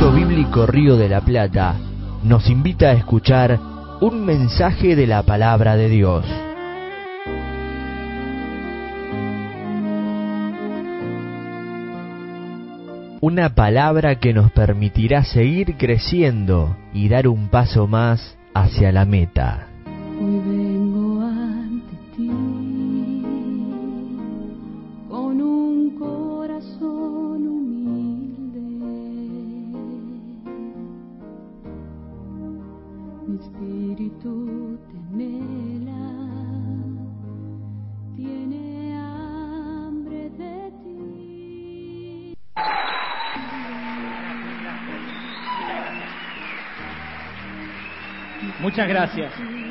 Instituto Bíblico Río de la Plata nos invita a escuchar un mensaje de la Palabra de Dios. Una palabra que nos permitirá seguir creciendo y dar un paso más hacia la meta. Hoy vengo ante ti con un corazón humilde. Mi espíritu te anhela, tiene hambre de ti. Muchas gracias.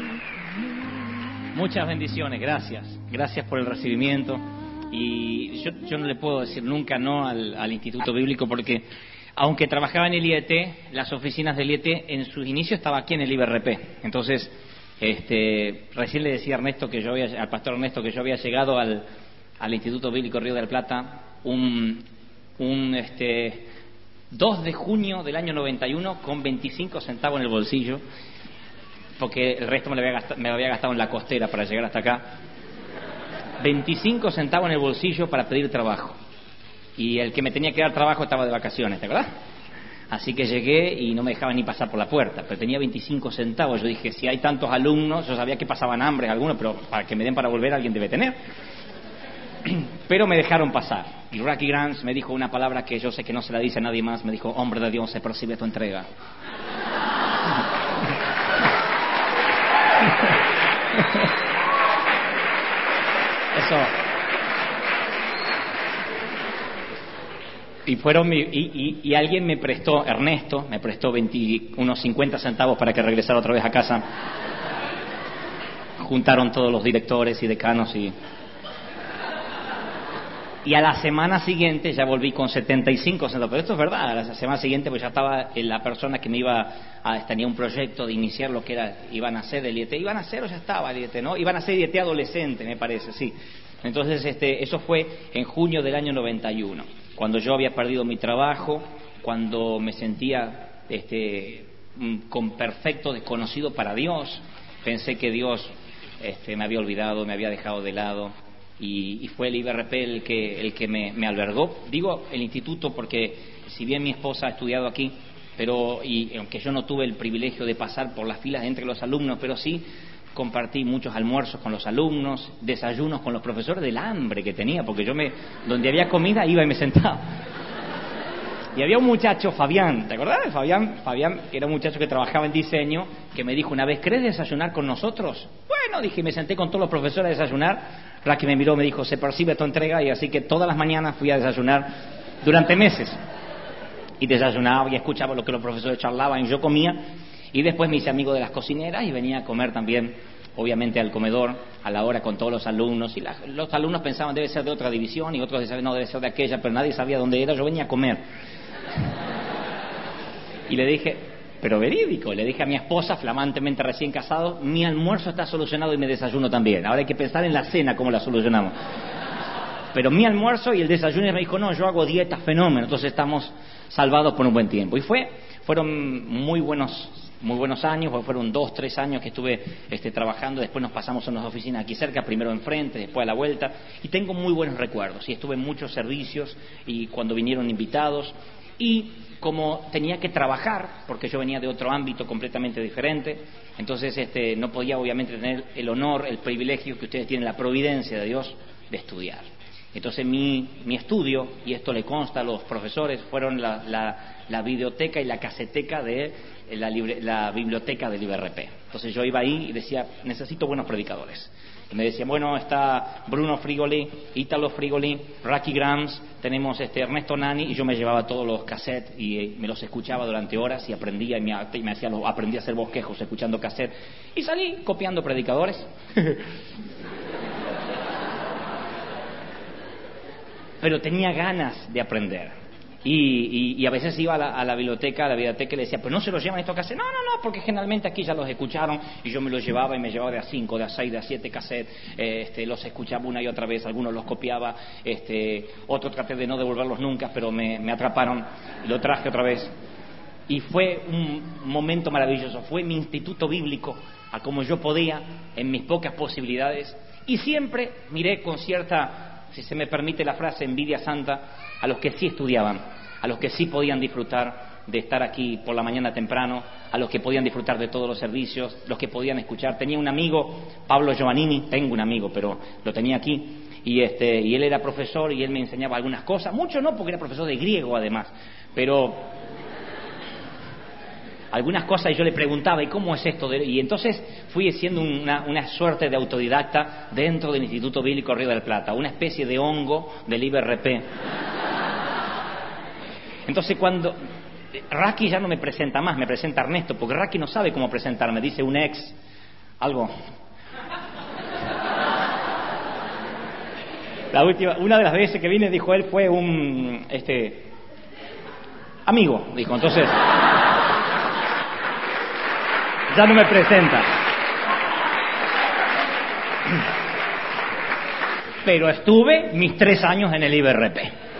Muchas bendiciones, gracias. Gracias por el recibimiento. Y yo no le puedo decir nunca no al Instituto Bíblico porque, aunque trabajaba en el IET, las oficinas del IET en sus inicios estaba aquí en el IBRP. Entonces, recién le decía a Ernesto al pastor Ernesto que yo había llegado al Instituto Bíblico Río de la Plata un 2 de junio del año 91 con 25 centavos en el bolsillo, porque el resto me lo había gastado en la costera para llegar hasta acá. 25 centavos en el bolsillo para pedir trabajo. Y el que me tenía que dar trabajo estaba de vacaciones, ¿te acuerdas? Así que llegué y no me dejaban ni pasar por la puerta, pero tenía 25 centavos. Yo dije, si hay tantos alumnos, yo sabía que pasaban hambre algunos, pero para que me den para volver alguien debe tener. Pero me dejaron pasar. Y Rocky Grants me dijo una palabra que yo sé que no se la dice a nadie más. Me dijo, hombre de Dios, se percibe tu entrega. Eso. Y alguien me prestó, Ernesto, me prestó unos 50 centavos para que regresara otra vez a casa. Juntaron todos los directores y decanos y a la semana siguiente ya volví con 75 centavos. Pero esto es verdad, a la semana siguiente pues ya estaba la persona que me tenía un proyecto de iniciar lo que iban a hacer el IET. ¿Iban a hacer o ya estaba el IET, no? Iban a hacer IET adolescente, me parece, sí. Entonces eso fue en junio del año 91, cuando yo había perdido mi trabajo, cuando me sentía con perfecto desconocido para Dios. Pensé que Dios me había olvidado, me había dejado de lado. Y fue el IBRP el que me albergó. Digo el instituto porque si bien mi esposa ha estudiado aquí, y aunque yo no tuve el privilegio de pasar por las filas entre los alumnos, pero sí compartí muchos almuerzos con los alumnos, desayunos con los profesores, del hambre que tenía, porque donde había comida iba y me sentaba. Y había un muchacho, Fabián, ¿te acordás de Fabián? Fabián, que era un muchacho que trabajaba en diseño, que me dijo una vez, ¿querés desayunar con nosotros? Bueno, dije, me senté con todos los profesores a desayunar. Raquel me miró, me dijo, se percibe tu entrega, y así que todas las mañanas fui a desayunar durante meses. Y desayunaba y escuchaba lo que los profesores charlaban y yo comía. Y después me hice amigo de las cocineras y venía a comer también, obviamente, al comedor a la hora con todos los alumnos. Y los alumnos pensaban, debe ser de otra división, y otros decían, no, debe ser de aquella, pero nadie sabía dónde era. Yo venía a comer. Y le dije, pero verídico, le dije a mi esposa, flamantemente recién casado, mi almuerzo está solucionado y mi desayuno también. Ahora hay que pensar en la cena, cómo la solucionamos. Pero mi almuerzo y el desayuno, y me dijo, no, yo hago dieta fenómeno, entonces estamos salvados por un buen tiempo. Y fueron muy buenos años, fueron 2, 3 años que estuve trabajando. Después nos pasamos a unas oficinas aquí cerca, primero enfrente, después a la vuelta, y tengo muy buenos recuerdos. Y estuve en muchos servicios y cuando vinieron invitados. Y como tenía que trabajar, porque yo venía de otro ámbito completamente diferente, entonces no podía obviamente tener el honor, el privilegio que ustedes tienen, la providencia de Dios, de estudiar. Entonces mi estudio, y esto le consta a los profesores, fueron la videoteca y la caseteca de la biblioteca del IBRP. Entonces yo iba ahí y decía, necesito buenos predicadores. Y me decían, bueno, está Bruno Frigoli, Italo Frigoli, Rocky Grams, tenemos Ernesto Nani, y yo me llevaba todos los cassettes y me los escuchaba durante horas y aprendía aprendí a hacer bosquejos escuchando cassettes y salí copiando predicadores. Pero tenía ganas de aprender. Y a veces iba a la biblioteca y le decía, pues no se los llevan estos cassettes. No, porque generalmente aquí ya los escucharon, y yo me los llevaba y me llevaba de a 5, de a 6, de a 7 cassettes. Los escuchaba una y otra vez, algunos los copiaba, otros traté de no devolverlos nunca, pero me atraparon y lo traje otra vez. y fue un momento maravilloso. Fue mi instituto bíblico, a como yo podía, en mis pocas posibilidades, y siempre miré con cierta, si se me permite la frase, envidia santa, a los que sí estudiaban, a los que sí podían disfrutar de estar aquí por la mañana temprano, a los que podían disfrutar de todos los servicios, los que podían escuchar. Tenía un amigo, Pablo Giovannini, tengo un amigo, pero lo tenía aquí, y él era profesor y él me enseñaba algunas cosas, mucho no, porque era profesor de griego además, pero algunas cosas, y yo le preguntaba, ¿y cómo es esto? Y entonces fui siendo una suerte de autodidacta dentro del Instituto Bíblico Río del Plata, una especie de hongo del IBRP. Entonces cuando Raki ya no me presenta más, me presenta Ernesto, porque Raki no sabe cómo presentarme, dice un ex, algo. Una de las veces que vine, dijo él, fue un amigo, dijo, entonces ya no me presenta. Pero estuve mis 3 años en el IBRP.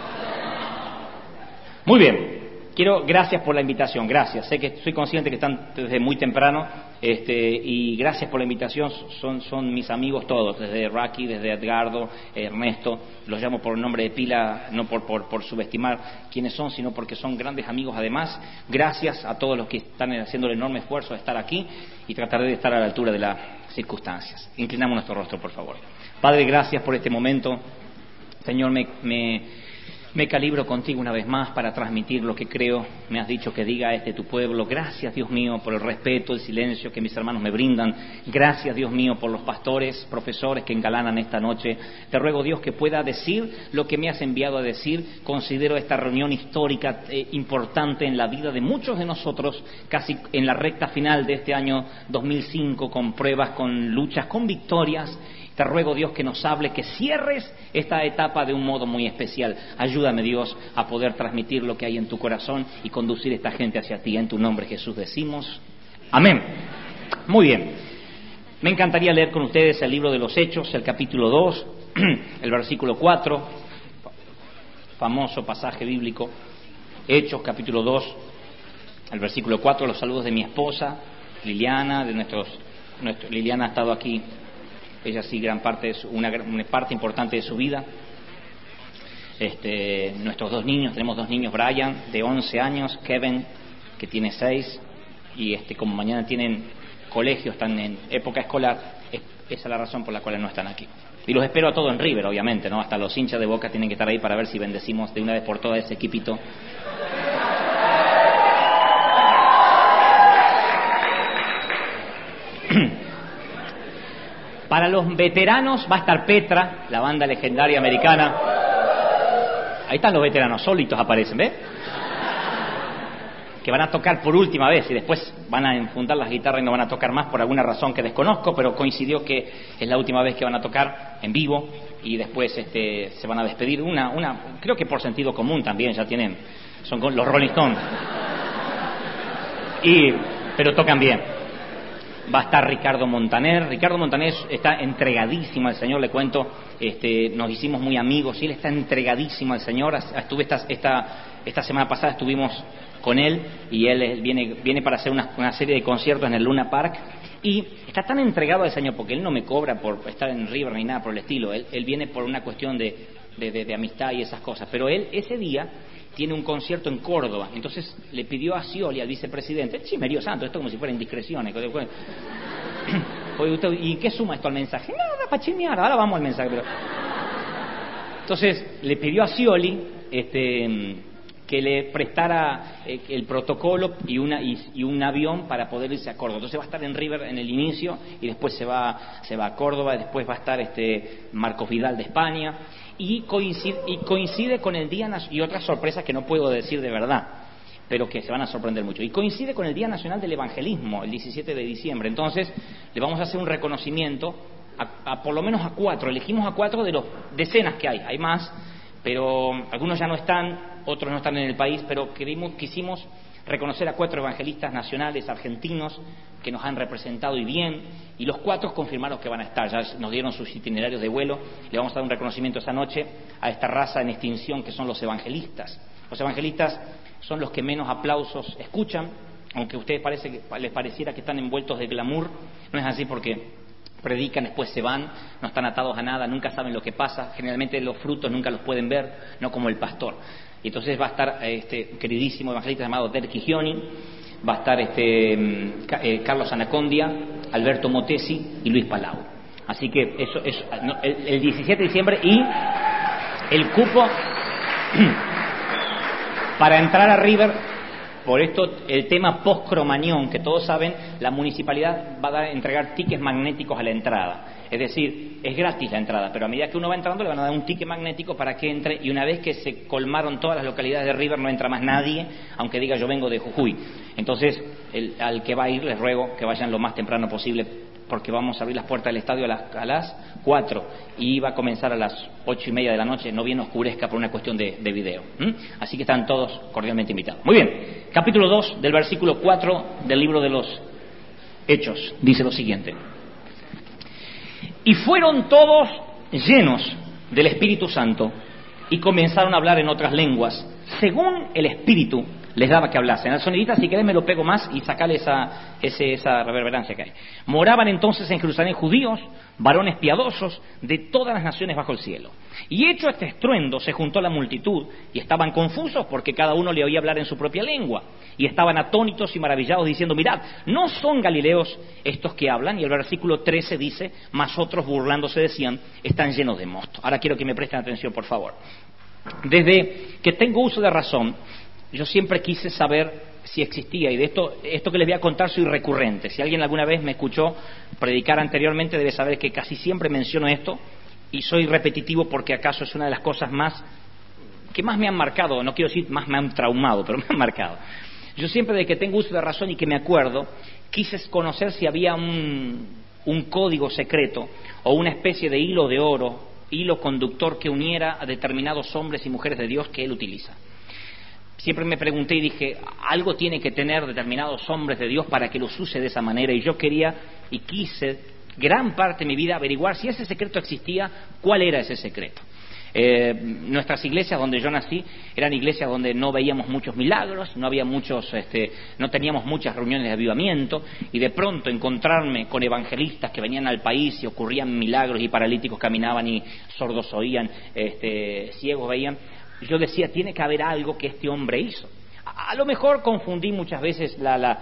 Muy bien. Gracias por la invitación, gracias. Sé que soy consciente que están desde muy temprano, y gracias por la invitación. Son mis amigos todos, desde Raki, desde Edgardo, Ernesto. Los llamo por el nombre de pila, no por subestimar quiénes son, sino porque son grandes amigos además. Gracias a todos los que están haciendo el enorme esfuerzo de estar aquí, y trataré de estar a la altura de las circunstancias. Inclinamos nuestro rostro, por favor. Padre, gracias por este momento. Señor, me calibro contigo una vez más para transmitir lo que creo me has dicho que diga a tu pueblo. Gracias, Dios mío, por el respeto, el silencio que mis hermanos me brindan. Gracias, Dios mío, por los pastores, profesores que engalanan esta noche. Te ruego, Dios, que pueda decir lo que me has enviado a decir. Considero esta reunión histórica importante en la vida de muchos de nosotros, casi en la recta final de este año 2005, con pruebas, con luchas, con victorias. Te ruego, Dios, que nos hable, que cierres esta etapa de un modo muy especial. Ayúdame, Dios, a poder transmitir lo que hay en tu corazón y conducir a esta gente hacia ti. En tu nombre, Jesús, decimos amén. Muy bien. Me encantaría leer con ustedes el libro de los Hechos, el capítulo 2, el versículo 4, famoso pasaje bíblico. Hechos, capítulo 2, el versículo 4, los saludos de mi esposa, Liliana, Liliana ha estado aquí. Ella sí, gran parte una parte importante de su vida. Nuestros 2 niños, tenemos 2 niños, Brian, de 11 años, Kevin, que tiene 6, y como mañana tienen colegio, están en época escolar, esa es la razón por la cual no están aquí. Y los espero a todos en River, obviamente, ¿no? Hasta los hinchas de Boca tienen que estar ahí para ver si bendecimos de una vez por todas ese equipito. Para los veteranos va a estar Petra, la banda legendaria americana. Ahí están los veteranos, solitos aparecen, ¿ves? Que van a tocar por última vez y después van a enfundar las guitarras y no van a tocar más por alguna razón que desconozco, pero coincidió que es la última vez que van a tocar en vivo y después se van a despedir. Creo que por sentido común también ya son con los Rolling Stones. Pero tocan bien. Va a estar Ricardo Montaner. Ricardo Montaner está entregadísimo al Señor, le cuento. Nos hicimos muy amigos y él está entregadísimo al Señor. Estuve esta semana pasada, estuvimos con él y él viene para hacer una serie de conciertos en el Luna Park y está tan entregado al Señor porque él no me cobra por estar en River ni nada por el estilo. Él viene por una cuestión de amistad y esas cosas, pero él ese día tiene un concierto en Córdoba, entonces le pidió a Scioli, al vicepresidente, Chimerío Santo, esto como si fuera indiscreciones. Oye, ¿y qué suma esto al mensaje? Nada, para chismear, ahora vamos al mensaje. Entonces le pidió a Scioli que le prestara el protocolo y un avión para poder irse a Córdoba. Entonces va a estar en River en el inicio y después se va a Córdoba, después va a estar Marcos Vidal de España y coincide con el Día Nacional, y otras sorpresas que no puedo decir de verdad, pero que se van a sorprender mucho, y coincide con el Día Nacional del Evangelismo, el 17 de diciembre. Entonces le vamos a hacer un reconocimiento a por lo menos a 4, elegimos a 4 de los decenas que hay más, pero algunos ya no están, otros no están en el país, pero quisimos reconocer a 4 evangelistas nacionales argentinos que nos han representado y bien, y los 4 confirmaron que van a estar, ya nos dieron sus itinerarios de vuelo. Le vamos a dar un reconocimiento esa noche a esta raza en extinción que son los evangelistas. Los evangelistas son los que menos aplausos escuchan, aunque a ustedes les pareciera que están envueltos de glamour. No es así, porque predican, después se van, no están atados a nada, nunca saben lo que pasa, generalmente los frutos nunca los pueden ver, no como el pastor. Y entonces va a estar queridísimo evangelista llamado Der Gigioni, va a estar Carlos Anacondia, Alberto Motesi y Luis Palau. Así que eso es el 17 de diciembre, y el cupo para entrar a River. Por esto, el tema post-Cromañón, que todos saben, la municipalidad va a entregar tickets magnéticos a la entrada. Es decir, es gratis la entrada, pero a medida que uno va entrando le van a dar un ticket magnético para que entre, y una vez que se colmaron todas las localidades de River no entra más nadie, aunque diga yo vengo de Jujuy. Entonces, al que va a ir les ruego que vayan lo más temprano posible, porque vamos a abrir las puertas del estadio a las 4 y va a comenzar a las 8:30 de la noche, no bien oscurezca por una cuestión de video. Así que están todos cordialmente invitados. Muy bien, capítulo 2 del versículo 4 del libro de los Hechos, dice lo siguiente: y fueron todos llenos del Espíritu Santo y comenzaron a hablar en otras lenguas, según el Espíritu les daba que hablasen. Al sonidista, si querés me lo pego más y sacale esa reverberancia que hay. Moraban entonces en Jerusalén judíos, varones piadosos de todas las naciones bajo el cielo. Y hecho este estruendo, se juntó la multitud y estaban confusos porque cada uno le oía hablar en su propia lengua. Y estaban atónitos y maravillados diciendo: mirad, ¿no son galileos estos que hablan? Y el versículo 13 dice: mas otros burlándose decían: están llenos de mosto. Ahora quiero que me presten atención, por favor. Desde que tengo uso de razón, yo siempre quise saber si existía, y de esto que les voy a contar soy recurrente. Si alguien alguna vez me escuchó predicar anteriormente debe saber que casi siempre menciono esto, y soy repetitivo porque acaso es una de las cosas que más me han marcado, no quiero decir más me han traumado, pero me han marcado. Yo siempre, desde que tengo uso de razón y que me acuerdo, quise conocer si había un código secreto o una especie de hilo de oro, hilo conductor que uniera a determinados hombres y mujeres de Dios que Él utiliza. Siempre me pregunté y dije, algo tiene que tener determinados hombres de Dios para que los use de esa manera, y yo quería y quise gran parte de mi vida averiguar si ese secreto existía, cuál era ese secreto. Nuestras iglesias donde yo nací eran iglesias donde no veíamos muchos milagros, no teníamos muchas reuniones de avivamiento, y de pronto encontrarme con evangelistas que venían al país y ocurrían milagros y paralíticos caminaban y sordos oían, ciegos veían. Yo decía, tiene que haber algo que este hombre hizo. A lo mejor confundí muchas veces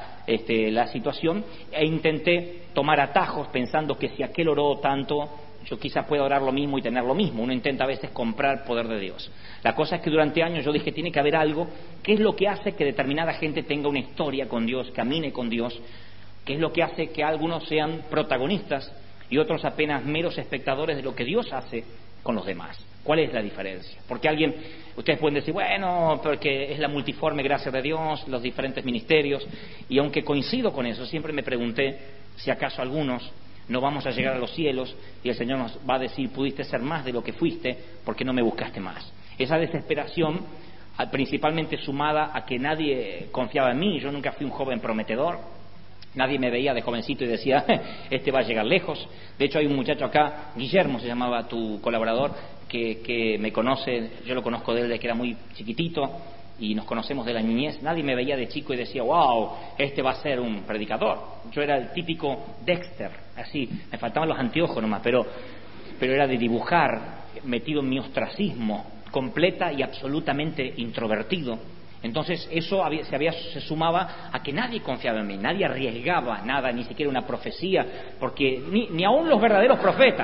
la situación e intenté tomar atajos pensando que si aquel oró tanto, yo quizás pueda orar lo mismo y tener lo mismo. Uno intenta a veces comprar poder de Dios. La cosa es que durante años yo dije, tiene que haber algo, que es lo que hace que determinada gente tenga una historia con Dios, camine con Dios, que es lo que hace que algunos sean protagonistas y otros apenas meros espectadores de lo que Dios hace con los demás. ¿Cuál es la diferencia? Porque ustedes pueden decir, bueno, porque es la multiforme gracia de Dios, los diferentes ministerios, y aunque coincido con eso, siempre me pregunté si acaso algunos no vamos a llegar a los cielos y el Señor nos va a decir, pudiste ser más de lo que fuiste porque no me buscaste más. Esa desesperación, principalmente sumada a que nadie confiaba en mí. Yo nunca fui un joven prometedor. Nadie me veía de jovencito y decía, este va a llegar lejos. De hecho, hay un muchacho acá, Guillermo se llamaba tu colaborador, que me conoce, yo lo conozco de él desde que era muy chiquitito y nos conocemos de la niñez. Nadie me veía de chico y decía, wow, este va a ser un predicador. Yo era el típico Dexter, así, me faltaban los anteojos nomás, pero era de dibujar, metido en mi ostracismo, completa y absolutamente introvertido. Entonces eso se sumaba a que nadie confiaba en mí, nadie arriesgaba nada, ni siquiera una profecía, porque ni aún los verdaderos profetas.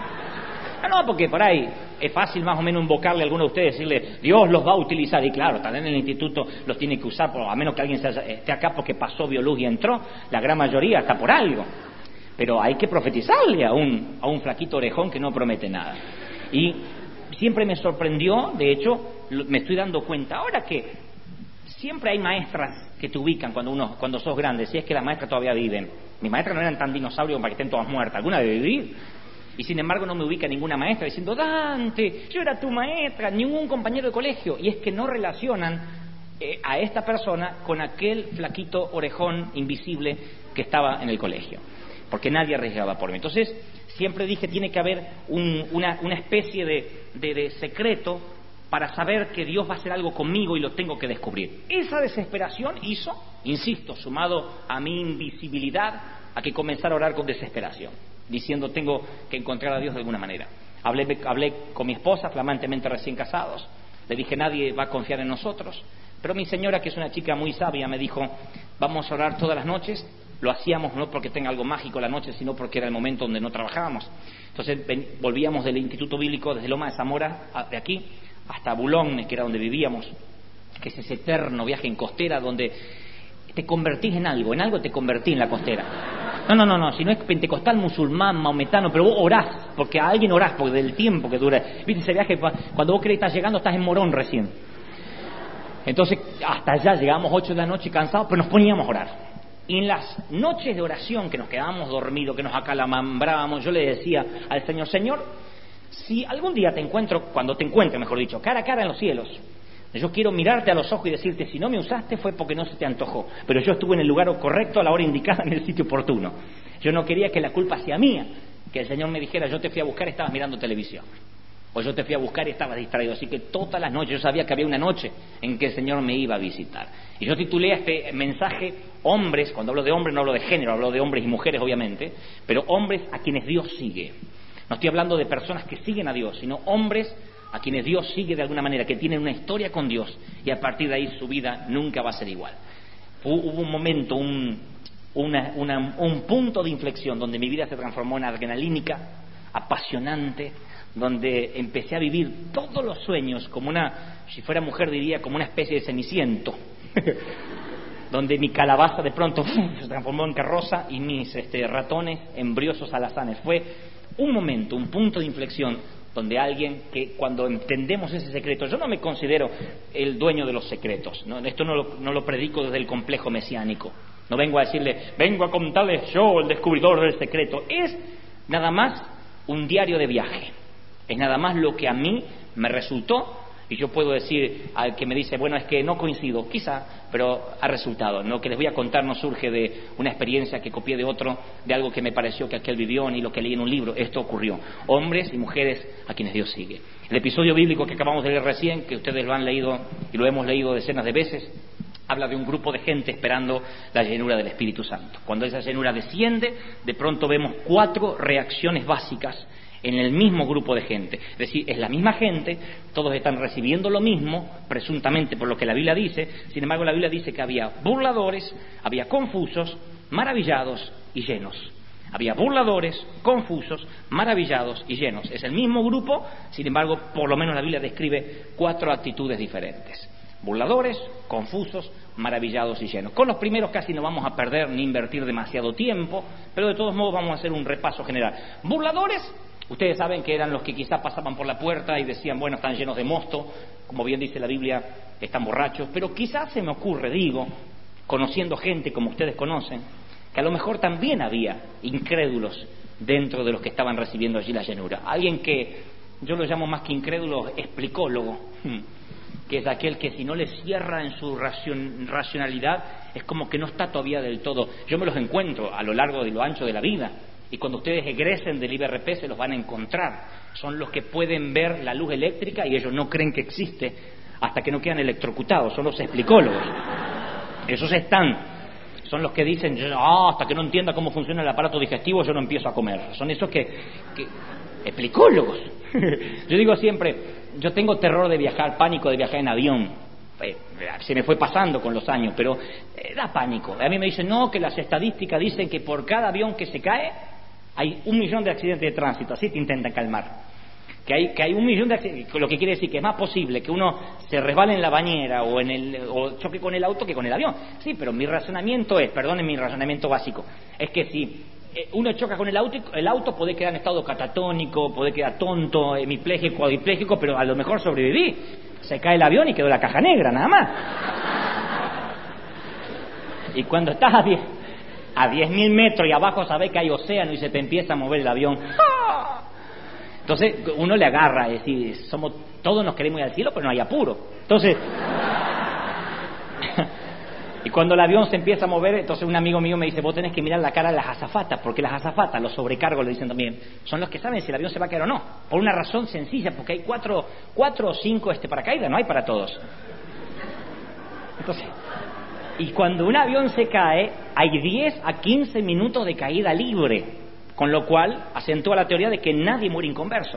No, porque por ahí es fácil más o menos invocarle a alguno de ustedes, decirle, Dios los va a utilizar, y claro, también en el instituto los tiene que usar, a menos que alguien esté acá porque pasó biología y entró, la gran mayoría está por algo. Pero hay que profetizarle a un flaquito orejón que no promete nada. Y siempre me sorprendió, de hecho, me estoy dando cuenta ahora que siempre hay maestras que te ubican cuando sos grande, si es que las maestras todavía viven. Mis maestras no eran tan dinosaurios para que estén todas muertas, alguna debe vivir. Y sin embargo no me ubica ninguna maestra diciendo, Dante, yo era tu maestra, ningún compañero de colegio. Y es que no relacionan a esta persona con aquel flaquito orejón invisible que estaba en el colegio, porque nadie arriesgaba por mí. Entonces siempre dije, tiene que haber una especie de secreto para saber que Dios va a hacer algo conmigo y lo tengo que descubrir. Esa desesperación hizo, insisto, sumado a mi invisibilidad, a que comenzara a orar con desesperación, diciendo, tengo que encontrar a Dios de alguna manera. Hablé con mi esposa, flamantemente recién casados, le dije, nadie va a confiar en nosotros, pero mi señora, que es una chica muy sabia, me dijo, vamos a orar todas las noches. Lo hacíamos no porque tenga algo mágico la noche, sino porque era el momento donde no trabajábamos. Entonces volvíamos del Instituto Bíblico, desde Loma de Zamora, de aquí, hasta Boulogne, que era donde vivíamos, que es ese eterno viaje en costera donde te convertís en algo te convertís en la costera. No, si no es pentecostal, musulmán, maometano, pero vos orás, porque a alguien orás, porque del tiempo que dura. ¿Viste ese viaje? Cuando vos crees que estás llegando, estás en Morón recién. Entonces, hasta allá llegábamos 8 de la noche cansados, pero nos poníamos a orar. Y en las noches de oración que nos quedábamos dormidos, que nos acalambrábamos, yo le decía al Señor, Señor, si algún día te encuentro, cuando te encuentre, mejor dicho, cara a cara en los cielos, yo quiero mirarte a los ojos y decirte, si no me usaste fue porque no se te antojó, pero yo estuve en el lugar correcto, a la hora indicada, en el sitio oportuno. Yo no quería que la culpa sea mía, que el Señor me dijera, yo te fui a buscar y estabas mirando televisión, o yo te fui a buscar y estabas distraído. Así que todas las noches, yo sabía que había una noche en que el Señor me iba a visitar. Y yo titulé a este mensaje, hombres, cuando hablo de hombres no hablo de género, hablo de hombres y mujeres obviamente, pero hombres a quienes Dios sigue. No estoy hablando de personas que siguen a Dios, sino hombres a quienes Dios sigue de alguna manera, que tienen una historia con Dios y a partir de ahí su vida nunca va a ser igual. Hubo un momento, un punto de inflexión donde mi vida se transformó en adrenalínica, apasionante, donde empecé a vivir todos los sueños como si fuera mujer diría, como una especie de Ceniciento, donde mi calabaza de pronto se transformó en carroza y mis ratones en briosos alazanes. Fue un momento, un punto de inflexión donde alguien que cuando entendemos ese secreto, yo no me considero el dueño de los secretos, ¿no? Esto no lo predico desde el complejo mesiánico, no vengo a decirle, vengo a contarles yo el descubridor del secreto, es nada más un diario de viaje, es nada más lo que a mí me resultó. Y yo puedo decir al que me dice, bueno, es que no coincido, quizá, pero ha resultado. Lo que les voy a contar no surge de una experiencia que copié de otro, de algo que me pareció que aquel vivió, ni lo que leí en un libro. Esto ocurrió. Hombres y mujeres a quienes Dios sigue. El episodio bíblico que acabamos de leer recién, que ustedes lo han leído y lo hemos leído decenas de veces, habla de un grupo de gente esperando la llenura del Espíritu Santo. Cuando esa llenura desciende, de pronto vemos 4 reacciones básicas en el mismo grupo de gente. Es decir, es la misma gente, todos están recibiendo lo mismo, presuntamente por lo que la Biblia dice. Sin embargo, la Biblia dice que había burladores, había confusos, maravillados y llenos. Había burladores, confusos, maravillados y llenos. Es el mismo grupo, sin embargo, por lo menos la Biblia describe 4 actitudes diferentes. Burladores, confusos, maravillados y llenos. Con los primeros casi no vamos a perder ni invertir demasiado tiempo, pero de todos modos vamos a hacer un repaso general. Burladores, ustedes saben que eran los que quizás pasaban por la puerta y decían, bueno, están llenos de mosto, como bien dice la Biblia, están borrachos, pero quizás se me ocurre, digo, conociendo gente como ustedes conocen, que a lo mejor también había incrédulos dentro de los que estaban recibiendo allí la llenura. Alguien que yo lo llamo más que incrédulo, explicólogo, que es aquel que si no le cierra en su racionalidad, es como que no está todavía del todo. Yo me los encuentro a lo largo y lo ancho de la vida, y cuando ustedes egresen del IBRP se los van a encontrar. Son los que pueden ver la luz eléctrica y ellos no creen que existe hasta que no quedan electrocutados. Son los explicólogos. Esos son los que dicen, hasta que no entienda cómo funciona el aparato digestivo yo no empiezo a comer. Son esos que explicólogos. Yo digo siempre, yo tengo terror de viajar, pánico de viajar en avión. Se me fue pasando con los años, pero da pánico. A mí me dicen, no, que las estadísticas dicen que por cada avión que se cae hay 1 millón de accidentes de tránsito. Así te intentan calmar. Que hay 1 millón de accidentes, lo que quiere decir que es más posible que uno se resbale en la bañera o choque con el auto que con el avión. Sí, pero mi razonamiento perdonen mi razonamiento básico, es que si uno choca con el auto puede quedar en estado catatónico, puede quedar tonto, hemipléjico, cuadripléjico, pero a lo mejor sobreviví. Se cae el avión y quedó la caja negra, nada más. Y cuando estás a 10.000 metros y abajo sabes que hay océano y se te empieza a mover el avión. Entonces uno le agarra, es decir, todos nos queremos ir al cielo, pero no hay apuro. Entonces, Y cuando el avión se empieza a mover, entonces un amigo mío me dice, vos tenés que mirar la cara de las azafatas, porque las azafatas, los sobrecargos le dicen también, son los que saben si el avión se va a caer o no. Por una razón sencilla, porque hay cuatro o cinco paracaídas, no hay para todos. Entonces, y cuando un avión se cae, hay 10 a 15 minutos de caída libre, con lo cual acentúa la teoría de que nadie muere inconverso.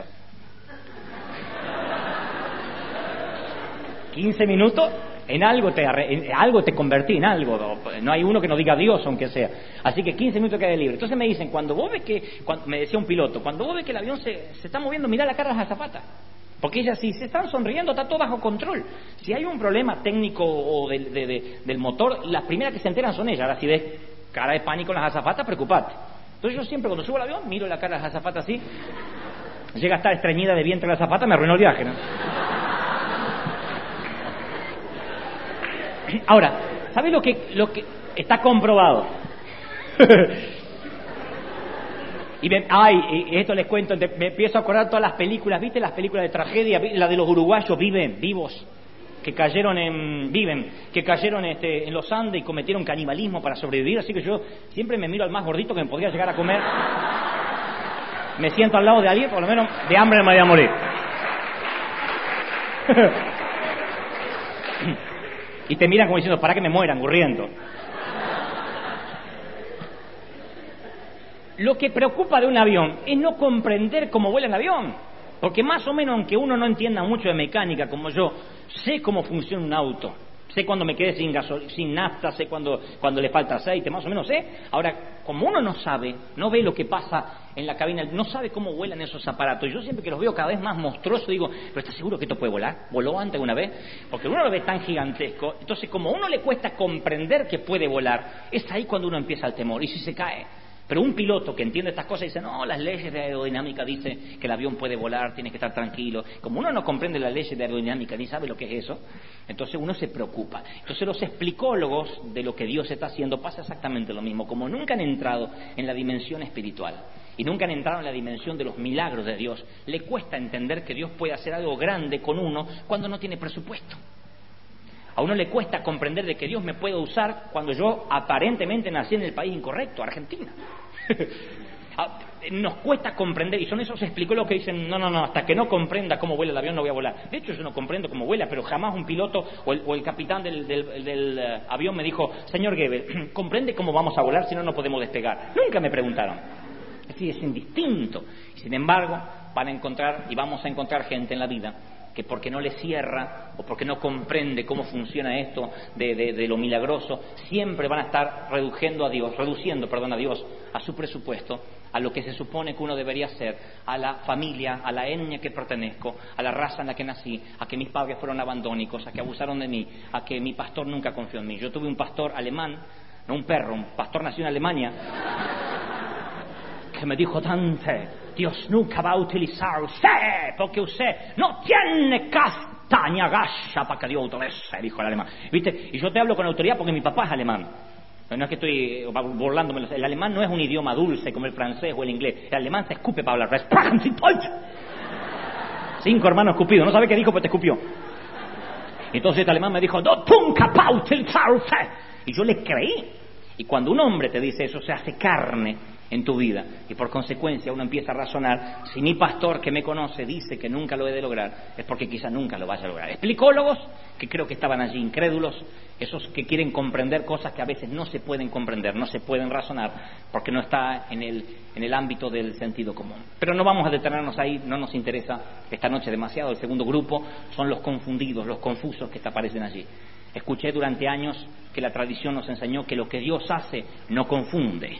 15 minutos, en algo te convertí, en algo. No hay uno que no diga Dios, aunque sea. Así que 15 minutos de caída libre. Entonces me dicen, me decía un piloto, cuando vos ves que el avión se está moviendo, mirá la cara de las azafatas. Porque ellas, si se están sonriendo, está todo bajo control. Si hay un problema técnico o del motor, las primeras que se enteran son ellas. Ahora, si ves cara de pánico en las azafatas, preocupate. Entonces yo siempre, cuando subo al avión, miro la cara de las azafatas así. Llega a estar estreñida de vientre la azafata, me arruinó el viaje, ¿no? Ahora, ¿sabes lo que está comprobado? Y esto les cuento, me empiezo a acordar todas las películas, ¿viste? Las películas de tragedia, la de los uruguayos vivos, que cayeron en los Andes y cometieron canibalismo para sobrevivir, así que yo siempre me miro al más gordito que me podría llegar a comer. Me siento al lado de alguien, por lo menos de hambre no me voy a morir. Y te miran como diciendo, para que me mueran, corriendo. Lo que preocupa de un avión es no comprender cómo vuela el avión. Porque más o menos, aunque uno no entienda mucho de mecánica como yo, sé cómo funciona un auto. Sé cuando me quedé sin nafta, sé cuando le falta aceite, más o menos sé. Ahora, como uno no sabe, no ve lo que pasa en la cabina, no sabe cómo vuelan esos aparatos. Yo siempre que los veo cada vez más monstruosos digo, ¿pero estás seguro que esto puede volar? ¿Voló antes una vez? Porque uno lo ve tan gigantesco. Entonces, como a uno le cuesta comprender que puede volar, es ahí cuando uno empieza el temor. ¿Y si se cae? Pero un piloto que entiende estas cosas dice, no, las leyes de aerodinámica dicen que el avión puede volar, tienes que estar tranquilo. Como uno no comprende las leyes de aerodinámica ni sabe lo que es eso, entonces uno se preocupa. Entonces los explicólogos de lo que Dios está haciendo pasa exactamente lo mismo. Como nunca han entrado en la dimensión espiritual y nunca han entrado en la dimensión de los milagros de Dios, le cuesta entender que Dios puede hacer algo grande con uno cuando no tiene presupuesto. A uno le cuesta comprender de que Dios me puede usar cuando yo aparentemente nací en el país incorrecto, Argentina. Nos cuesta comprender, y son esos explicólogos que dicen, no, hasta que no comprenda cómo vuela el avión no voy a volar. De hecho, yo no comprendo cómo vuela, pero jamás un piloto o el capitán del avión me dijo, señor Goebbels, ¿comprende cómo vamos a volar si no podemos despegar? Nunca me preguntaron. Es decir, es indistinto. Sin embargo, vamos a encontrar gente en la vida que porque no le cierra o porque no comprende cómo funciona esto de lo milagroso, siempre van a estar reduciendo a Dios, a su presupuesto, a lo que se supone que uno debería ser, a la familia, a la etnia que pertenezco, a la raza en la que nací, a que mis padres fueron abandónicos, a que abusaron de mí, a que mi pastor nunca confió en mí. Yo tuve un pastor alemán, no un perro, un pastor nació en Alemania, que me dijo, Dante, Dios nunca va a utilizar a usted, porque usted no tiene castaña gacha para que Dios utilice, dijo el alemán. ¿Viste? Y yo te hablo con autoridad porque mi papá es alemán. No es que estoy burlándome. El alemán no es un idioma dulce como el francés o el inglés. El alemán se escupe para hablar. 5 hermanos escupidos. No sabe qué dijo, pero te escupió. Entonces este alemán me dijo, no, nunca va a utilizar a usted. Y yo le creí. Y cuando un hombre te dice eso, se hace carne en tu vida, y por consecuencia uno empieza a razonar, si mi pastor que me conoce dice que nunca lo he de lograr, es porque quizá nunca lo vaya a lograr. Explicólogos que creo que estaban allí incrédulos, esos que quieren comprender cosas que a veces no se pueden comprender, no se pueden razonar, porque no está en el ámbito del sentido común. Pero no vamos a detenernos ahí, no nos interesa esta noche demasiado. El segundo grupo son los confundidos, los confusos que te aparecen allí. Escuché durante años que la tradición nos enseñó que lo que Dios hace no confunde.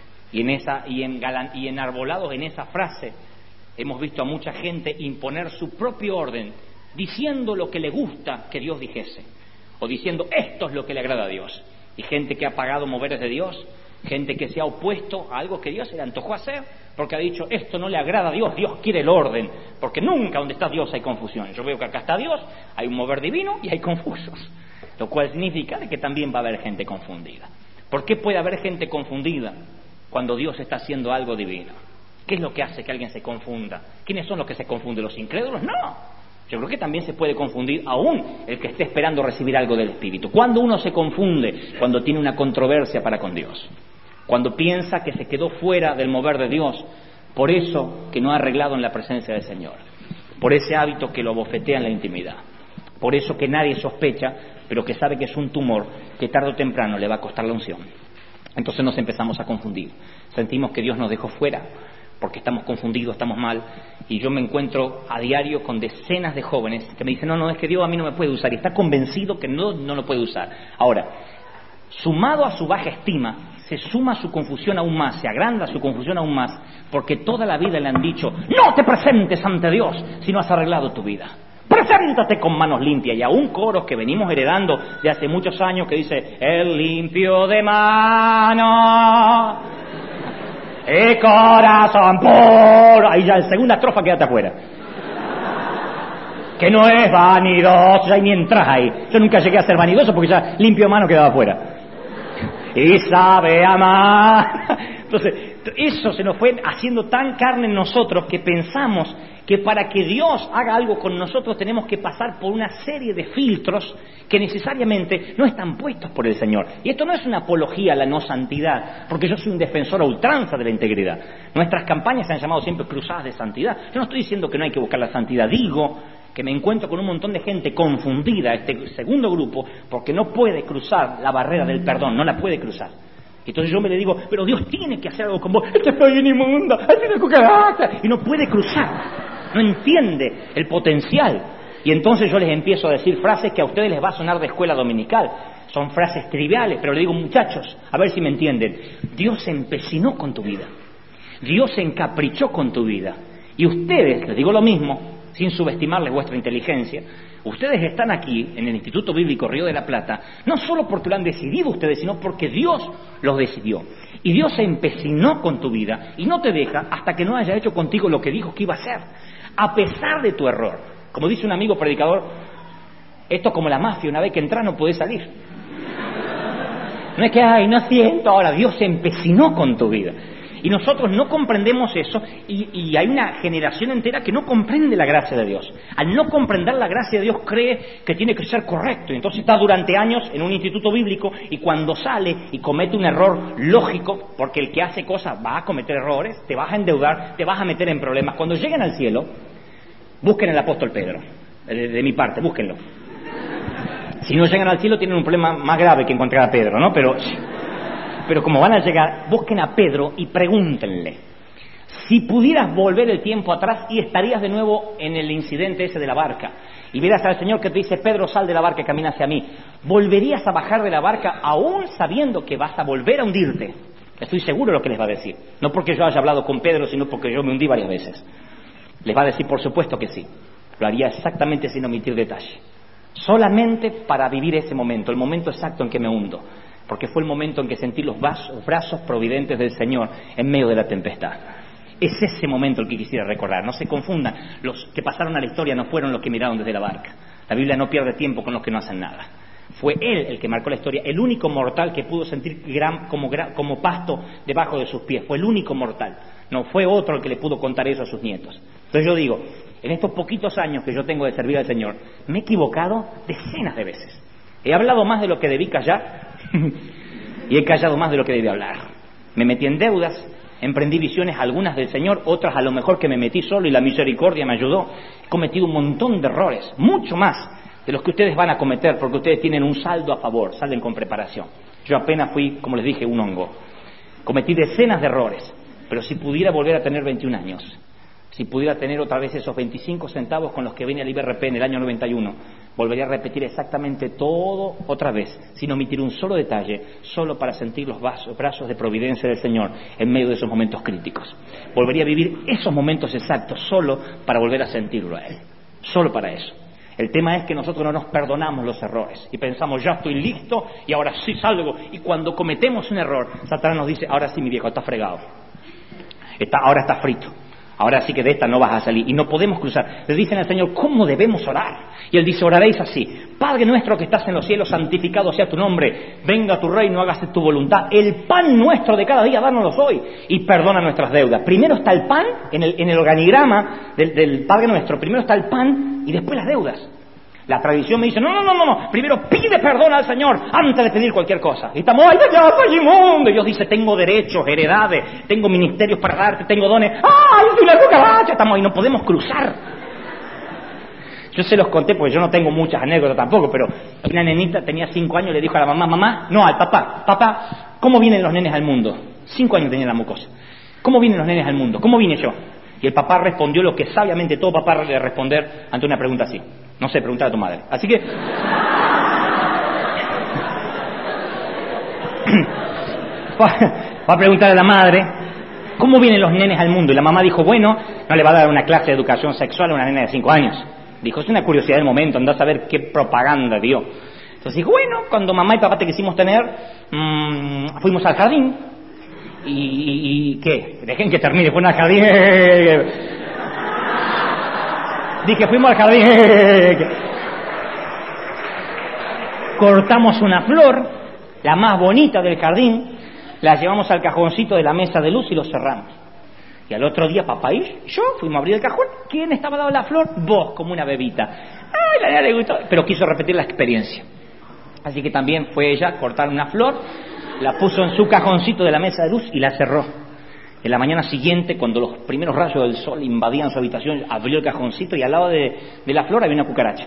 Y enarbolados en esa frase hemos visto a mucha gente imponer su propio orden, diciendo lo que le gusta que Dios dijese, o diciendo esto es lo que le agrada a Dios. Y gente que ha pagado moveres de Dios, gente que se ha opuesto a algo que Dios se le antojó hacer, porque ha dicho esto no le agrada a Dios, Dios quiere el orden, porque nunca donde está Dios hay confusión. Yo veo que acá está Dios, hay un mover divino y hay confusos, lo cual significa que también va a haber gente confundida. ¿Por qué puede haber gente confundida cuando Dios está haciendo algo divino? ¿Qué es lo que hace que alguien se confunda? ¿Quiénes son los que se confunden? ¿Los incrédulos? No. Yo creo que también se puede confundir aún el que esté esperando recibir algo del Espíritu. Cuando uno se confunde, cuando tiene una controversia para con Dios, cuando piensa que se quedó fuera del mover de Dios, por eso que no ha arreglado en la presencia del Señor, por ese hábito que lo bofetea en la intimidad, por eso que nadie sospecha, pero que sabe que es un tumor que tarde o temprano le va a costar la unción. Entonces nos empezamos a confundir, sentimos que Dios nos dejó fuera, porque estamos confundidos, estamos mal, y yo me encuentro a diario con decenas de jóvenes que me dicen, no, es que Dios a mí no me puede usar, y está convencido que no lo puede usar. Ahora, sumado a su baja estima, se suma su confusión aún más, se agranda su confusión aún más, porque toda la vida le han dicho, no te presentes ante Dios si no has arreglado tu vida. Preséntate con manos limpias. Y aún coros que venimos heredando de hace muchos años que dice, el limpio de mano y corazón puro. Ahí ya en segunda estrofa quédate afuera. Que no es vanidoso, ya ni entras ahí. Yo nunca llegué a ser vanidoso porque ya limpio de mano quedaba afuera. Y sabe amar. Entonces, eso se nos fue haciendo tan carne en nosotros que pensamos que para que Dios haga algo con nosotros tenemos que pasar por una serie de filtros que necesariamente no están puestos por el Señor. Y esto no es una apología a la no santidad, porque yo soy un defensor a ultranza de la integridad. Nuestras campañas se han llamado siempre cruzadas de santidad. Yo no estoy diciendo que no hay que buscar la santidad, digo que me encuentro con un montón de gente confundida, este segundo grupo, porque no puede cruzar la barrera del perdón, no la puede cruzar. Entonces yo me le digo, pero Dios tiene que hacer algo con vos, este estoy bien inmunda, tiene cucaracha, y no puede cruzar. No entiende el potencial. Y entonces yo les empiezo a decir frases que a ustedes les va a sonar de escuela dominical. Son frases triviales, pero le digo, muchachos, a ver si me entienden. Dios se empecinó con tu vida. Dios se encaprichó con tu vida. Y ustedes, les digo lo mismo, sin subestimarles vuestra inteligencia, ustedes están aquí, en el Instituto Bíblico Río de la Plata, no solo porque lo han decidido ustedes, sino porque Dios los decidió. Y Dios se empecinó con tu vida y no te deja hasta que no haya hecho contigo lo que dijo que iba a hacer. A pesar de tu error. Como dice un amigo predicador, esto es como la mafia, una vez que entras no podés salir. No es que, no siento, ahora Dios se empecinó con tu vida. Y nosotros no comprendemos eso y hay una generación entera que no comprende la gracia de Dios. Al no comprender la gracia de Dios cree que tiene que ser correcto. Y entonces está durante años en un instituto bíblico y cuando sale y comete un error lógico, porque el que hace cosas va a cometer errores, te vas a endeudar, te vas a meter en problemas. Cuando lleguen al cielo, busquen al apóstol Pedro. De mi parte, búsquenlo. Si no llegan al cielo tienen un problema más grave que encontrar a Pedro, ¿no? Pero como van a llegar, busquen a Pedro y pregúntenle, si pudieras volver el tiempo atrás y estarías de nuevo en el incidente ese de la barca, y vieras al Señor que te dice, Pedro, sal de la barca y camina hacia mí, ¿volverías a bajar de la barca aún sabiendo que vas a volver a hundirte? Estoy seguro de lo que les va a decir, no porque yo haya hablado con Pedro, sino porque yo me hundí varias veces. Les va a decir, por supuesto que sí, lo haría exactamente sin omitir detalle, solamente para vivir ese momento, el momento exacto en que me hundo. Porque fue el momento en que sentí los brazos providentes del Señor en medio de la tempestad. Es ese momento el que quisiera recordar. No se confundan, los que pasaron a la historia no fueron los que miraron desde la barca. La Biblia no pierde tiempo con los que no hacen nada. Fue Él el que marcó la historia, el único mortal que pudo sentir como pasto debajo de sus pies. Fue el único mortal. No fue otro el que le pudo contar eso a sus nietos. Entonces yo digo, en estos poquitos años que yo tengo de servir al Señor, me he equivocado decenas de veces. He hablado más de lo que debí callar y he callado más de lo que debí hablar. Me metí en deudas, emprendí visiones, algunas del Señor, otras a lo mejor que me metí solo y la misericordia me ayudó. He cometido un montón de errores, mucho más de los que ustedes van a cometer porque ustedes tienen un saldo a favor, salen con preparación. Yo apenas fui, como les dije, un hongo. Cometí decenas de errores, pero si pudiera volver a tener 21 años, si pudiera tener otra vez esos 25 centavos con los que vine al IBRP en el año 91, volvería a repetir exactamente todo otra vez, sin omitir un solo detalle, solo para sentir los brazos de providencia del Señor en medio de esos momentos críticos. Volvería a vivir esos momentos exactos solo para volver a sentirlo a Él, solo para eso. El tema es que nosotros no nos perdonamos los errores y pensamos, ya estoy listo y ahora sí salgo. Y cuando cometemos un error, Satanás nos dice, ahora sí mi viejo, está fregado, ahora está frito. Ahora sí que de esta no vas a salir. Y no podemos cruzar. Le dicen al Señor, ¿cómo debemos orar? Y Él dice, oraréis así. Padre nuestro que estás en los cielos, santificado sea tu nombre. Venga tu reino, hágase tu voluntad. El pan nuestro de cada día, dánoslo hoy. Y perdona nuestras deudas. Primero está el pan, en el organigrama del Padre nuestro. Primero está el pan y después las deudas. La tradición me dice, no, primero pide perdón al Señor antes de pedir cualquier cosa. Y estamos, ay, ya, soy inmundo. Y Dios dice, tengo derechos, heredades, tengo ministerios para darte, tengo dones. ¡Ay, soy una cucaracha! Estamos ahí, no podemos cruzar. Yo se los conté porque yo no tengo muchas anécdotas tampoco, pero una nenita tenía 5 años y le dijo a la mamá, no, al papá, ¿cómo vienen los nenes al mundo? 5 años tenía la mocosa. ¿Cómo vienen los nenes al mundo? ¿Cómo vine yo? Y el papá respondió lo que sabiamente todo papá debe responder ante una pregunta así. No sé, preguntar a tu madre. Así que... va a preguntar a la madre, ¿cómo vienen los nenes al mundo? Y la mamá dijo, bueno, no le va a dar una clase de educación sexual a una nena de 5 años. Dijo, es una curiosidad del momento, anda a saber qué propaganda dio. Entonces dijo, bueno, cuando mamá y papá te quisimos tener, fuimos al jardín. ¿Y qué? Dejen que termine, fueron al jardín. Dije, fuimos al jardín. Cortamos una flor, la más bonita del jardín, la llevamos al cajoncito de la mesa de luz y lo cerramos. Y al otro día papá y yo fuimos a abrir el cajón. ¿Quién estaba dado la flor? Vos, como una bebita. Ay, la niña le gustó, pero quiso repetir la experiencia. Así que también fue ella a cortar una flor, la puso en su cajoncito de la mesa de luz y la cerró. En la mañana siguiente, cuando los primeros rayos del sol invadían su habitación, abrió el cajoncito y al lado de la flor había una cucaracha.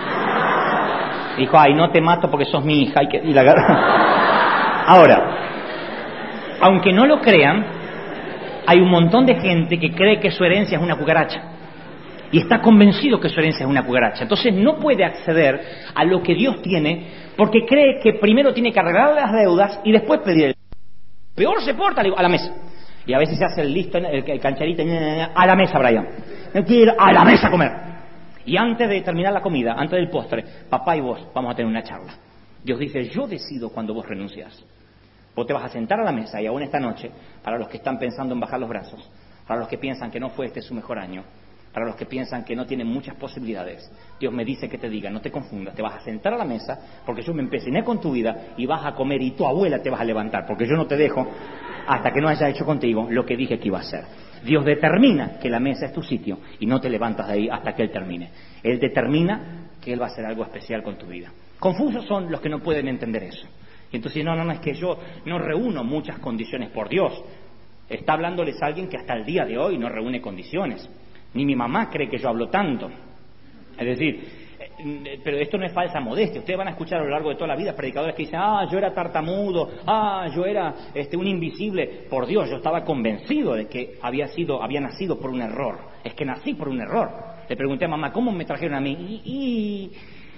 Dijo, ay, no te mato porque sos mi hija. Y la agarró. Ahora, aunque no lo crean, hay un montón de gente que cree que su herencia es una cucaracha. Y está convencido que su herencia es una cucaracha. Entonces no puede acceder a lo que Dios tiene porque cree que primero tiene que arreglar las deudas y después pedir el... Peor se porta, le digo, a la mesa. Y a veces se hace el listo, el cancherito, a la mesa, Brian. No quiero ir a la mesa a comer. Y antes de terminar la comida, antes del postre, papá y vos vamos a tener una charla. Dios dice, yo decido cuando vos renuncias. Vos te vas a sentar a la mesa y aún esta noche, para los que están pensando en bajar los brazos, para los que piensan que no fue este su mejor año, para los que piensan que no tienen muchas posibilidades, Dios me dice que te diga, no te confundas, te vas a sentar a la mesa porque yo me empeciné con tu vida y vas a comer y tu abuela te vas a levantar, porque yo no te dejo hasta que no haya hecho contigo lo que dije que iba a hacer. Dios determina que la mesa es tu sitio y no te levantas de ahí hasta que Él termine. Él determina que Él va a hacer algo especial con tu vida. Confusos son los que no pueden entender eso. Y entonces, no, es que yo no reúno muchas condiciones por Dios. Está hablándoles a alguien que hasta el día de hoy no reúne condiciones. Ni mi mamá cree que yo hablo tanto. Es decir, pero esto no es falsa modestia. Ustedes van a escuchar a lo largo de toda la vida predicadores que dicen, yo era tartamudo, yo era un invisible. Por Dios, yo estaba convencido de que había nacido por un error. Es que nací por un error. Le pregunté a mamá, ¿cómo me trajeron a mí?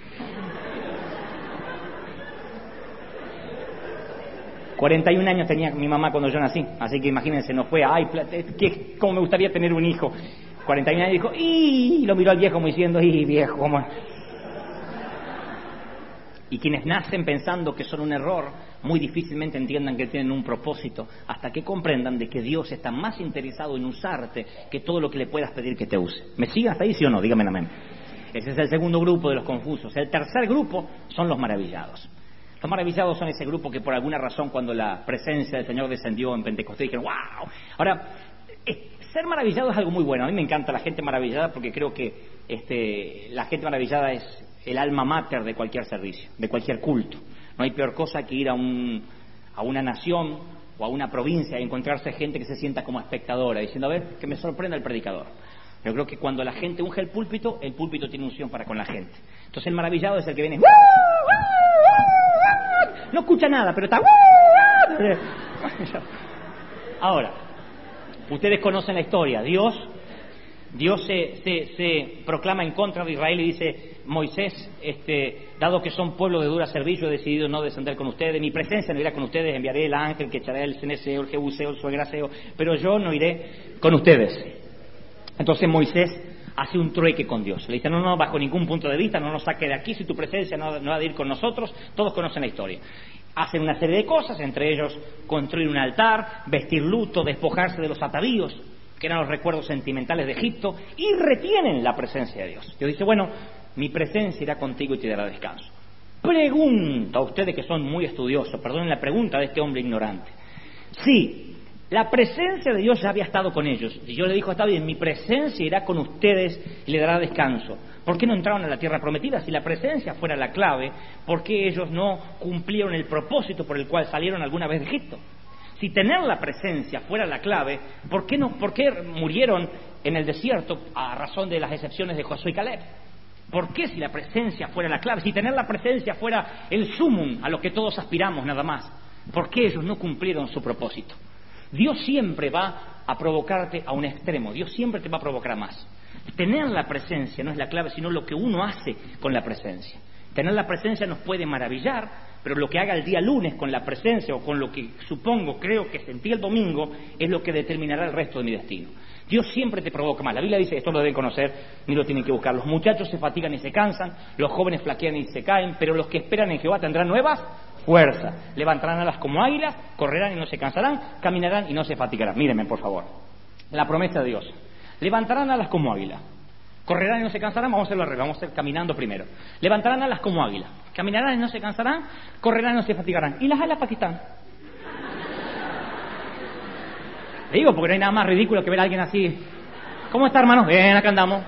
41 años tenía mi mamá cuando yo nací, así que imagínense, no fue, cómo me gustaría tener un hijo. 41 años dijo, y lo miró al viejo como diciendo, viejo, ¿cómo? Y quienes nacen pensando que son un error, muy difícilmente entiendan que tienen un propósito, hasta que comprendan de que Dios está más interesado en usarte que todo lo que le puedas pedir que te use. ¿Me siguen hasta ahí, sí o no? Dígame amén. Ese es el segundo grupo de los confusos. El tercer grupo son los maravillados. Los maravillados son ese grupo que por alguna razón cuando la presencia del Señor descendió en Pentecostés dijeron, ¡wow! Ahora, ser maravillado es algo muy bueno. A mí me encanta la gente maravillada porque creo que la gente maravillada es el alma mater de cualquier servicio, de cualquier culto. No hay peor cosa que ir a una nación o a una provincia y encontrarse gente que se sienta como espectadora, diciendo, a ver, que me sorprenda el predicador. Yo creo que cuando la gente unge el púlpito tiene unción para con la gente. Entonces el maravillado es el que viene, no escucha nada, pero está... Ahora, ustedes conocen la historia. Dios se proclama en contra de Israel y dice, Moisés, dado que son pueblo de dura servicio, he decidido no descender con ustedes, mi presencia no irá con ustedes, enviaré el ángel que echará el ceneceo, el jebuseo, el suegraseo, pero yo no iré con ustedes. Entonces Moisés hace un trueque con Dios. Le dice, no, bajo ningún punto de vista, no nos saque de aquí, si tu presencia no ha de ir con nosotros. Todos conocen la historia. Hacen una serie de cosas, entre ellos construir un altar, vestir luto, despojarse de los atavíos, que eran los recuerdos sentimentales de Egipto, y retienen la presencia de Dios. Dios dice, bueno, mi presencia irá contigo y te dará descanso. Pregunta a ustedes que son muy estudiosos, perdonen la pregunta de este hombre ignorante. Sí, La presencia de Dios ya había estado con ellos. Y Dios le dijo, está bien, mi presencia irá con ustedes y le dará descanso. ¿Por qué no entraron a la tierra prometida? Si la presencia fuera la clave, ¿por qué ellos no cumplieron el propósito por el cual salieron alguna vez de Egipto? Si tener la presencia fuera la clave, ¿por qué murieron en el desierto a razón de las excepciones de Josué y Caleb? ¿Por qué si la presencia fuera la clave? Si tener la presencia fuera el sumum a lo que todos aspiramos nada más, ¿por qué ellos no cumplieron su propósito? Dios siempre va a provocarte a un extremo, Dios siempre te va a provocar más. Tener la presencia no es la clave, sino lo que uno hace con la presencia. Tener la presencia nos puede maravillar, pero lo que haga el día lunes con la presencia o con lo que creo que sentí el domingo, es lo que determinará el resto de mi destino. Dios siempre te provoca más. La Biblia dice, esto lo deben conocer, ni lo tienen que buscar. Los muchachos se fatigan y se cansan, los jóvenes flaquean y se caen, pero los que esperan en Jehová tendrán nuevas fuerzas. Levantarán alas como águilas, correrán y no se cansarán, caminarán y no se fatigarán. Mírenme, por favor. La promesa de Dios. Levantarán alas como águila. Correrán y no se cansarán, vamos a hacerlo al revés, vamos a ir caminando primero. Levantarán alas como águila. Caminarán y no se cansarán, correrán y no se fatigarán. ¿Y las alas para qué están? Le digo, porque no hay nada más ridículo que ver a alguien así. ¿Cómo está, hermano? Bien, acá andamos.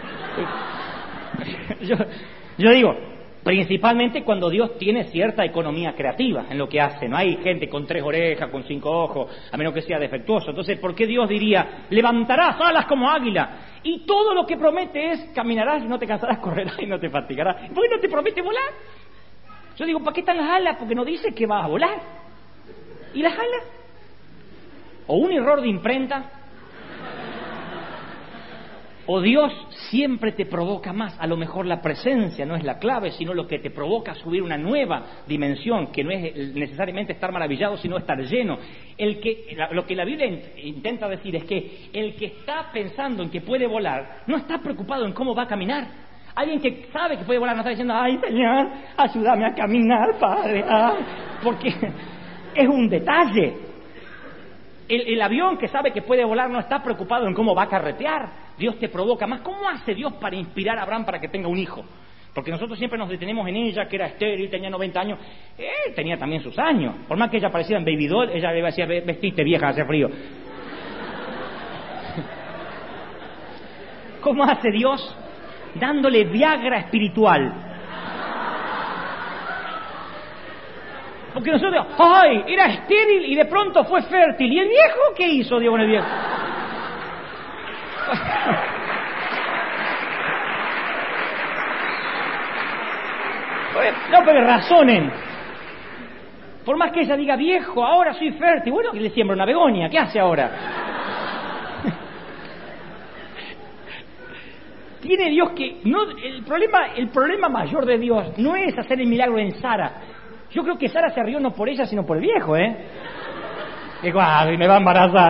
Yo digo, principalmente cuando Dios tiene cierta economía creativa en lo que hace. No hay gente con 3 orejas, con 5 ojos, a menos que sea defectuoso. Entonces, ¿por qué Dios diría, levantarás alas como águila? Y todo lo que promete es, caminarás y no te cansarás, correrás y no te fatigarás. ¿Por qué no te promete volar? Yo digo, ¿para qué están las alas? Porque no dice que vas a volar. ¿Y las alas? O un error de imprenta, o Dios siempre te provoca más. A lo mejor la presencia no es la clave, sino lo que te provoca a subir una nueva dimensión, que no es necesariamente estar maravillado, sino estar lleno. Lo que la Biblia intenta decir es que el que está pensando en que puede volar, no está preocupado en cómo va a caminar. Alguien que sabe que puede volar no está diciendo, ay Señor, ayúdame a caminar, Padre, porque es un detalle. El avión que sabe que puede volar no está preocupado en cómo va a carretear. Dios te provoca más. ¿Cómo hace Dios para inspirar a Abraham para que tenga un hijo? Porque nosotros siempre nos detenemos en ella, que era estéril, tenía 90 años. Él tenía también sus años. Por más que ella pareciera en baby doll, ella le decía, vestiste vieja, hace frío. ¿Cómo hace Dios? Dándole Viagra espiritual. Porque nosotros, ¡ay! Era estéril y de pronto fue fértil. ¿Y el viejo qué hizo, Dios, con el viejo? No, pero razonen. Por más que ella diga, viejo, ahora soy fértil. Bueno, que le siembra una begonia. ¿Qué hace ahora? Tiene Dios que... no, el problema mayor de Dios no es hacer el milagro en Sara. Yo creo que Sara se rió no por ella, sino por el viejo, Digo, me va a embarazar.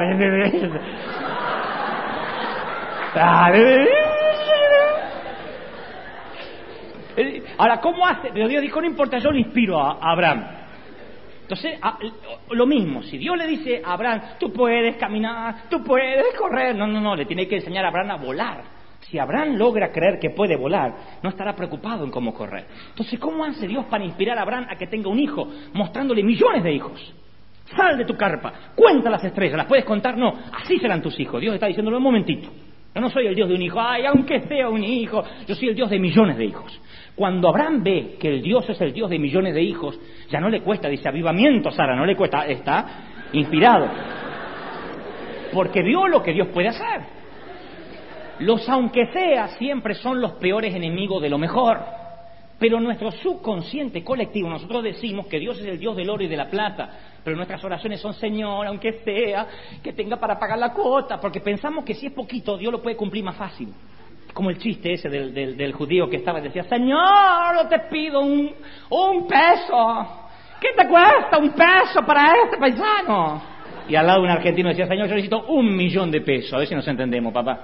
Ahora, ¿cómo hace? Pero Dios dijo, no importa, yo le inspiro a Abraham. Entonces, lo mismo, si Dios le dice a Abraham, tú puedes caminar, tú puedes correr, no, le tiene que enseñar a Abraham a volar. Si Abraham logra creer que puede volar, no estará preocupado en cómo correr. Entonces, ¿cómo hace Dios para inspirar a Abraham a que tenga un hijo? Mostrándole millones de hijos. Sal de tu carpa, cuenta las estrellas, ¿las puedes contar? No, así serán tus hijos. Dios está diciéndolo un momentito. Yo no soy el Dios de un hijo, aunque sea un hijo, yo soy el Dios de millones de hijos. Cuando Abraham ve que el Dios es el Dios de millones de hijos, ya no le cuesta, dice avivamiento, Sara, no le cuesta, está inspirado. Porque vio lo que Dios puede hacer. Los aunque sea siempre son los peores enemigos de lo mejor. Pero nuestro subconsciente colectivo, nosotros decimos que Dios es el Dios del oro y de la plata, pero nuestras oraciones son, Señor, aunque sea, que tenga para pagar la cuota, porque pensamos que si es poquito, Dios lo puede cumplir más fácil. Como el chiste ese del judío que estaba y decía, Señor, yo te pido un peso. ¿Qué te cuesta un peso para este paisano? Y al lado un argentino decía, Señor, yo necesito 1.000.000 de pesos. A ver si nos entendemos, papá.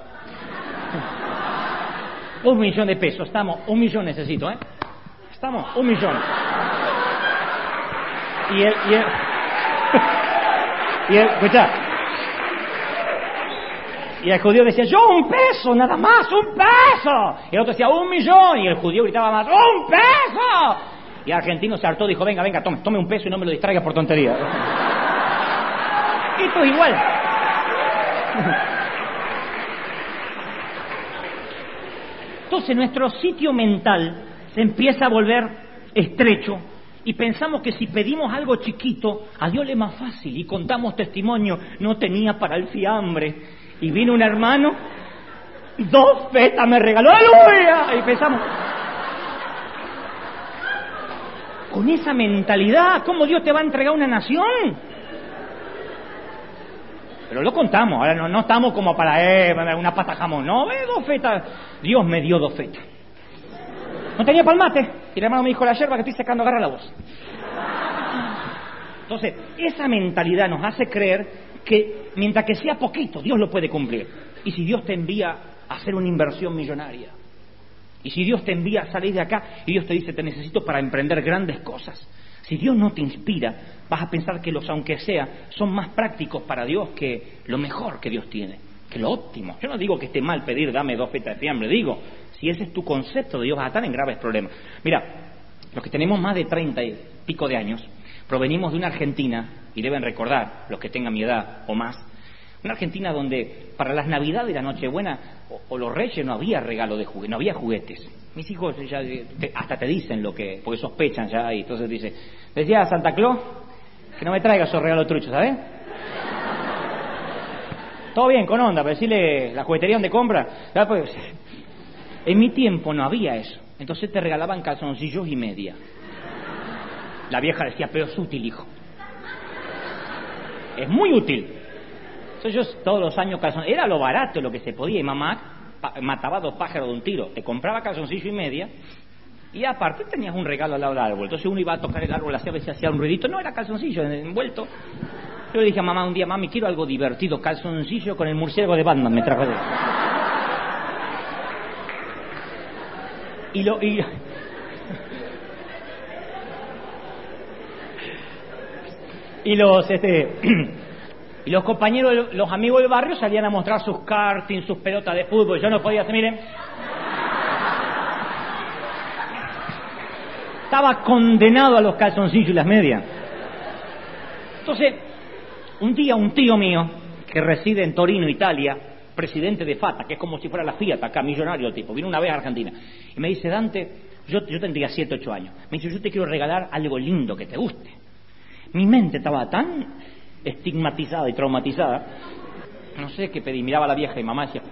1.000.000 de pesos, estamos, 1.000.000 necesito, Estamos, 1.000.000. Y él, escucha. Y el judío decía, yo 1 peso, nada más, 1 peso. Y el otro decía, 1.000.000. Y el judío gritaba más, 1 peso. Y el argentino se hartó, dijo, venga, tome 1 peso y no me lo distraiga por tontería. Esto es igual. Entonces nuestro sitio mental se empieza a volver estrecho y pensamos que si pedimos algo chiquito, a Dios le es más fácil. Y contamos testimonio, no tenía para el fiambre. Y vino un hermano, 2 fetas me regaló, ¡aleluya! Y pensamos, con esa mentalidad, ¿cómo Dios te va a entregar una nación? Pero lo contamos, ahora no estamos como para una pata jamón, no, 2 fetas, Dios me dio 2 fetas. No tenía palmate, y el hermano me dijo, la yerba que estoy secando, agarra la voz. Entonces, esa mentalidad nos hace creer que mientras que sea poquito, Dios lo puede cumplir. Y si Dios te envía a hacer una inversión millonaria, y si Dios te envía a salir de acá, y Dios te dice, te necesito para emprender grandes cosas, si Dios no te inspira, vas a pensar que los aunque sea son más prácticos para Dios que lo mejor que Dios tiene, que lo óptimo. Yo no digo que esté mal pedir, dame 2 fetas de fiambre, digo, si ese es tu concepto de Dios, vas a estar en graves problemas. Mira, los que tenemos más de 30 y pico de años, provenimos de una Argentina, y deben recordar, los que tengan mi edad o más, una Argentina donde para las Navidades y la Nochebuena o los Reyes no había regalo de juguetes, no había juguetes. Mis hijos ya hasta te dicen lo que, porque sospechan ya, y entonces decía a Santa Claus que no me traiga esos regalos truchos, ¿sabes? Todo bien, con onda, pero decirle la juguetería donde compra, ¿sabes? Pues, en mi tiempo no había eso, entonces te regalaban calzoncillos y media. La vieja decía, pero es útil, hijo. Es muy útil. Entonces yo todos los años calzoncillos, era lo barato lo que se podía, y mamá mataba 2 pájaros de un tiro, te compraba calzoncillo y media, y aparte tenías un regalo al lado del árbol. Entonces uno iba a tocar el árbol, hacía un ruidito, no era calzoncillo envuelto. Yo le dije a mamá un día, mami, quiero algo divertido, calzoncillo con el murciélago de Batman, me trajo de... Y los compañeros, los amigos del barrio salían a mostrar sus karting, sus pelotas de fútbol. Yo no podía hacer, miren. Estaba condenado a los calzoncillos y las medias. Entonces, un día un tío mío, que reside en Torino, Italia, presidente de Fata, que es como si fuera la Fiat acá, millonario el tipo, vino una vez a Argentina, y me dice, Dante, yo tendría 7, 8 años, me dice, yo te quiero regalar algo lindo que te guste. Mi mente estaba tan estigmatizada y traumatizada, no sé qué pedí, miraba a la vieja y mamá decía,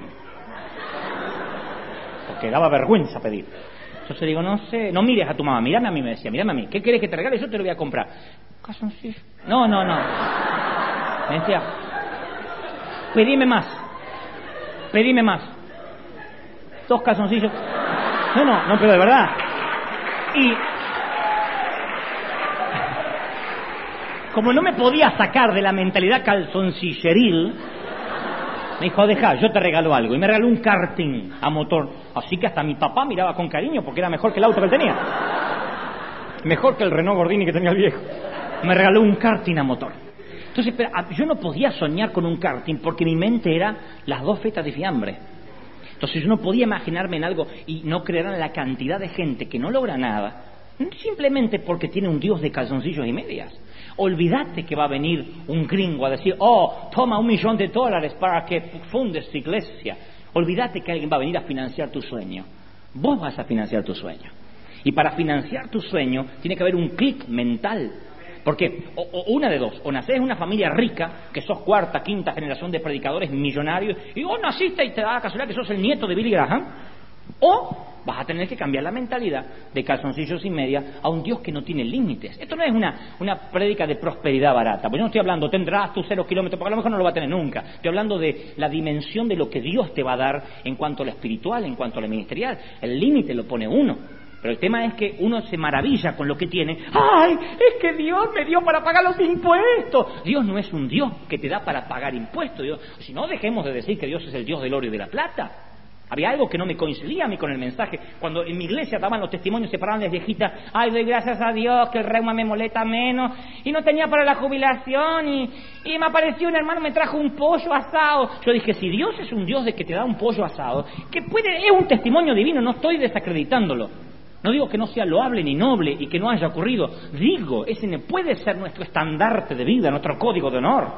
porque daba vergüenza pedir. Entonces digo, no sé, no mires a tu mamá, mírame a mí, me decía, mírame a mí, ¿qué querés que te regale? Yo te lo voy a comprar. Calzoncillo. No. Me decía, pedime más. 2 calzoncillos. No, pero de verdad. Y como no me podía sacar de la mentalidad calzoncilleril, me dijo, deja, yo te regalo algo. Y me regaló un karting a motor. Así que hasta mi papá miraba con cariño porque era mejor que el auto que él tenía. Mejor que el Renault Gordini que tenía el viejo. Me regaló un karting a motor. Entonces, pero, yo no podía soñar con un karting porque mi mente era las 2 fetas de fiambre. Entonces yo no podía imaginarme en algo, y no creerán la cantidad de gente que no logra nada simplemente porque tiene un Dios de calzoncillos y medias. Olvídate que va a venir un gringo a decir, toma $1.000.000 para que fundes tu iglesia. Olvídate que alguien va a venir a financiar tu sueño. Vos vas a financiar tu sueño. Y para financiar tu sueño tiene que haber un clic mental. Porque o una de dos, o nacés en una familia rica, que sos 4ª, 5ª generación de predicadores millonarios, y vos naciste y te da la casualidad que sos el nieto de Billy Graham, o vas a tener que cambiar la mentalidad de calzoncillos y media a un Dios que no tiene límites. Esto no es una prédica de prosperidad barata, porque yo no estoy hablando, tendrás tus 0 kilómetros, porque a lo mejor no lo va a tener nunca. Estoy hablando de la dimensión de lo que Dios te va a dar en cuanto a lo espiritual, en cuanto a lo ministerial. El límite lo pone uno. Pero el tema es que uno se maravilla con lo que tiene. ¡Ay! Es que Dios me dio para pagar los impuestos. Dios no es un Dios que te da para pagar impuestos. Si no, dejemos de decir que Dios es el Dios del oro y de la plata. Había algo que no me coincidía a mí con el mensaje. Cuando en mi iglesia daban los testimonios, se paraban las viejitas. ¡Ay, doy gracias a Dios que el reuma me molesta menos! Y no tenía para la jubilación. Y me apareció un hermano, me trajo un pollo asado. Yo dije, si Dios es un Dios de que te da un pollo asado, es un testimonio divino, no estoy desacreditándolo. No digo que no sea loable ni noble y que no haya ocurrido. Digo, ese no puede ser nuestro estandarte de vida, nuestro código de honor.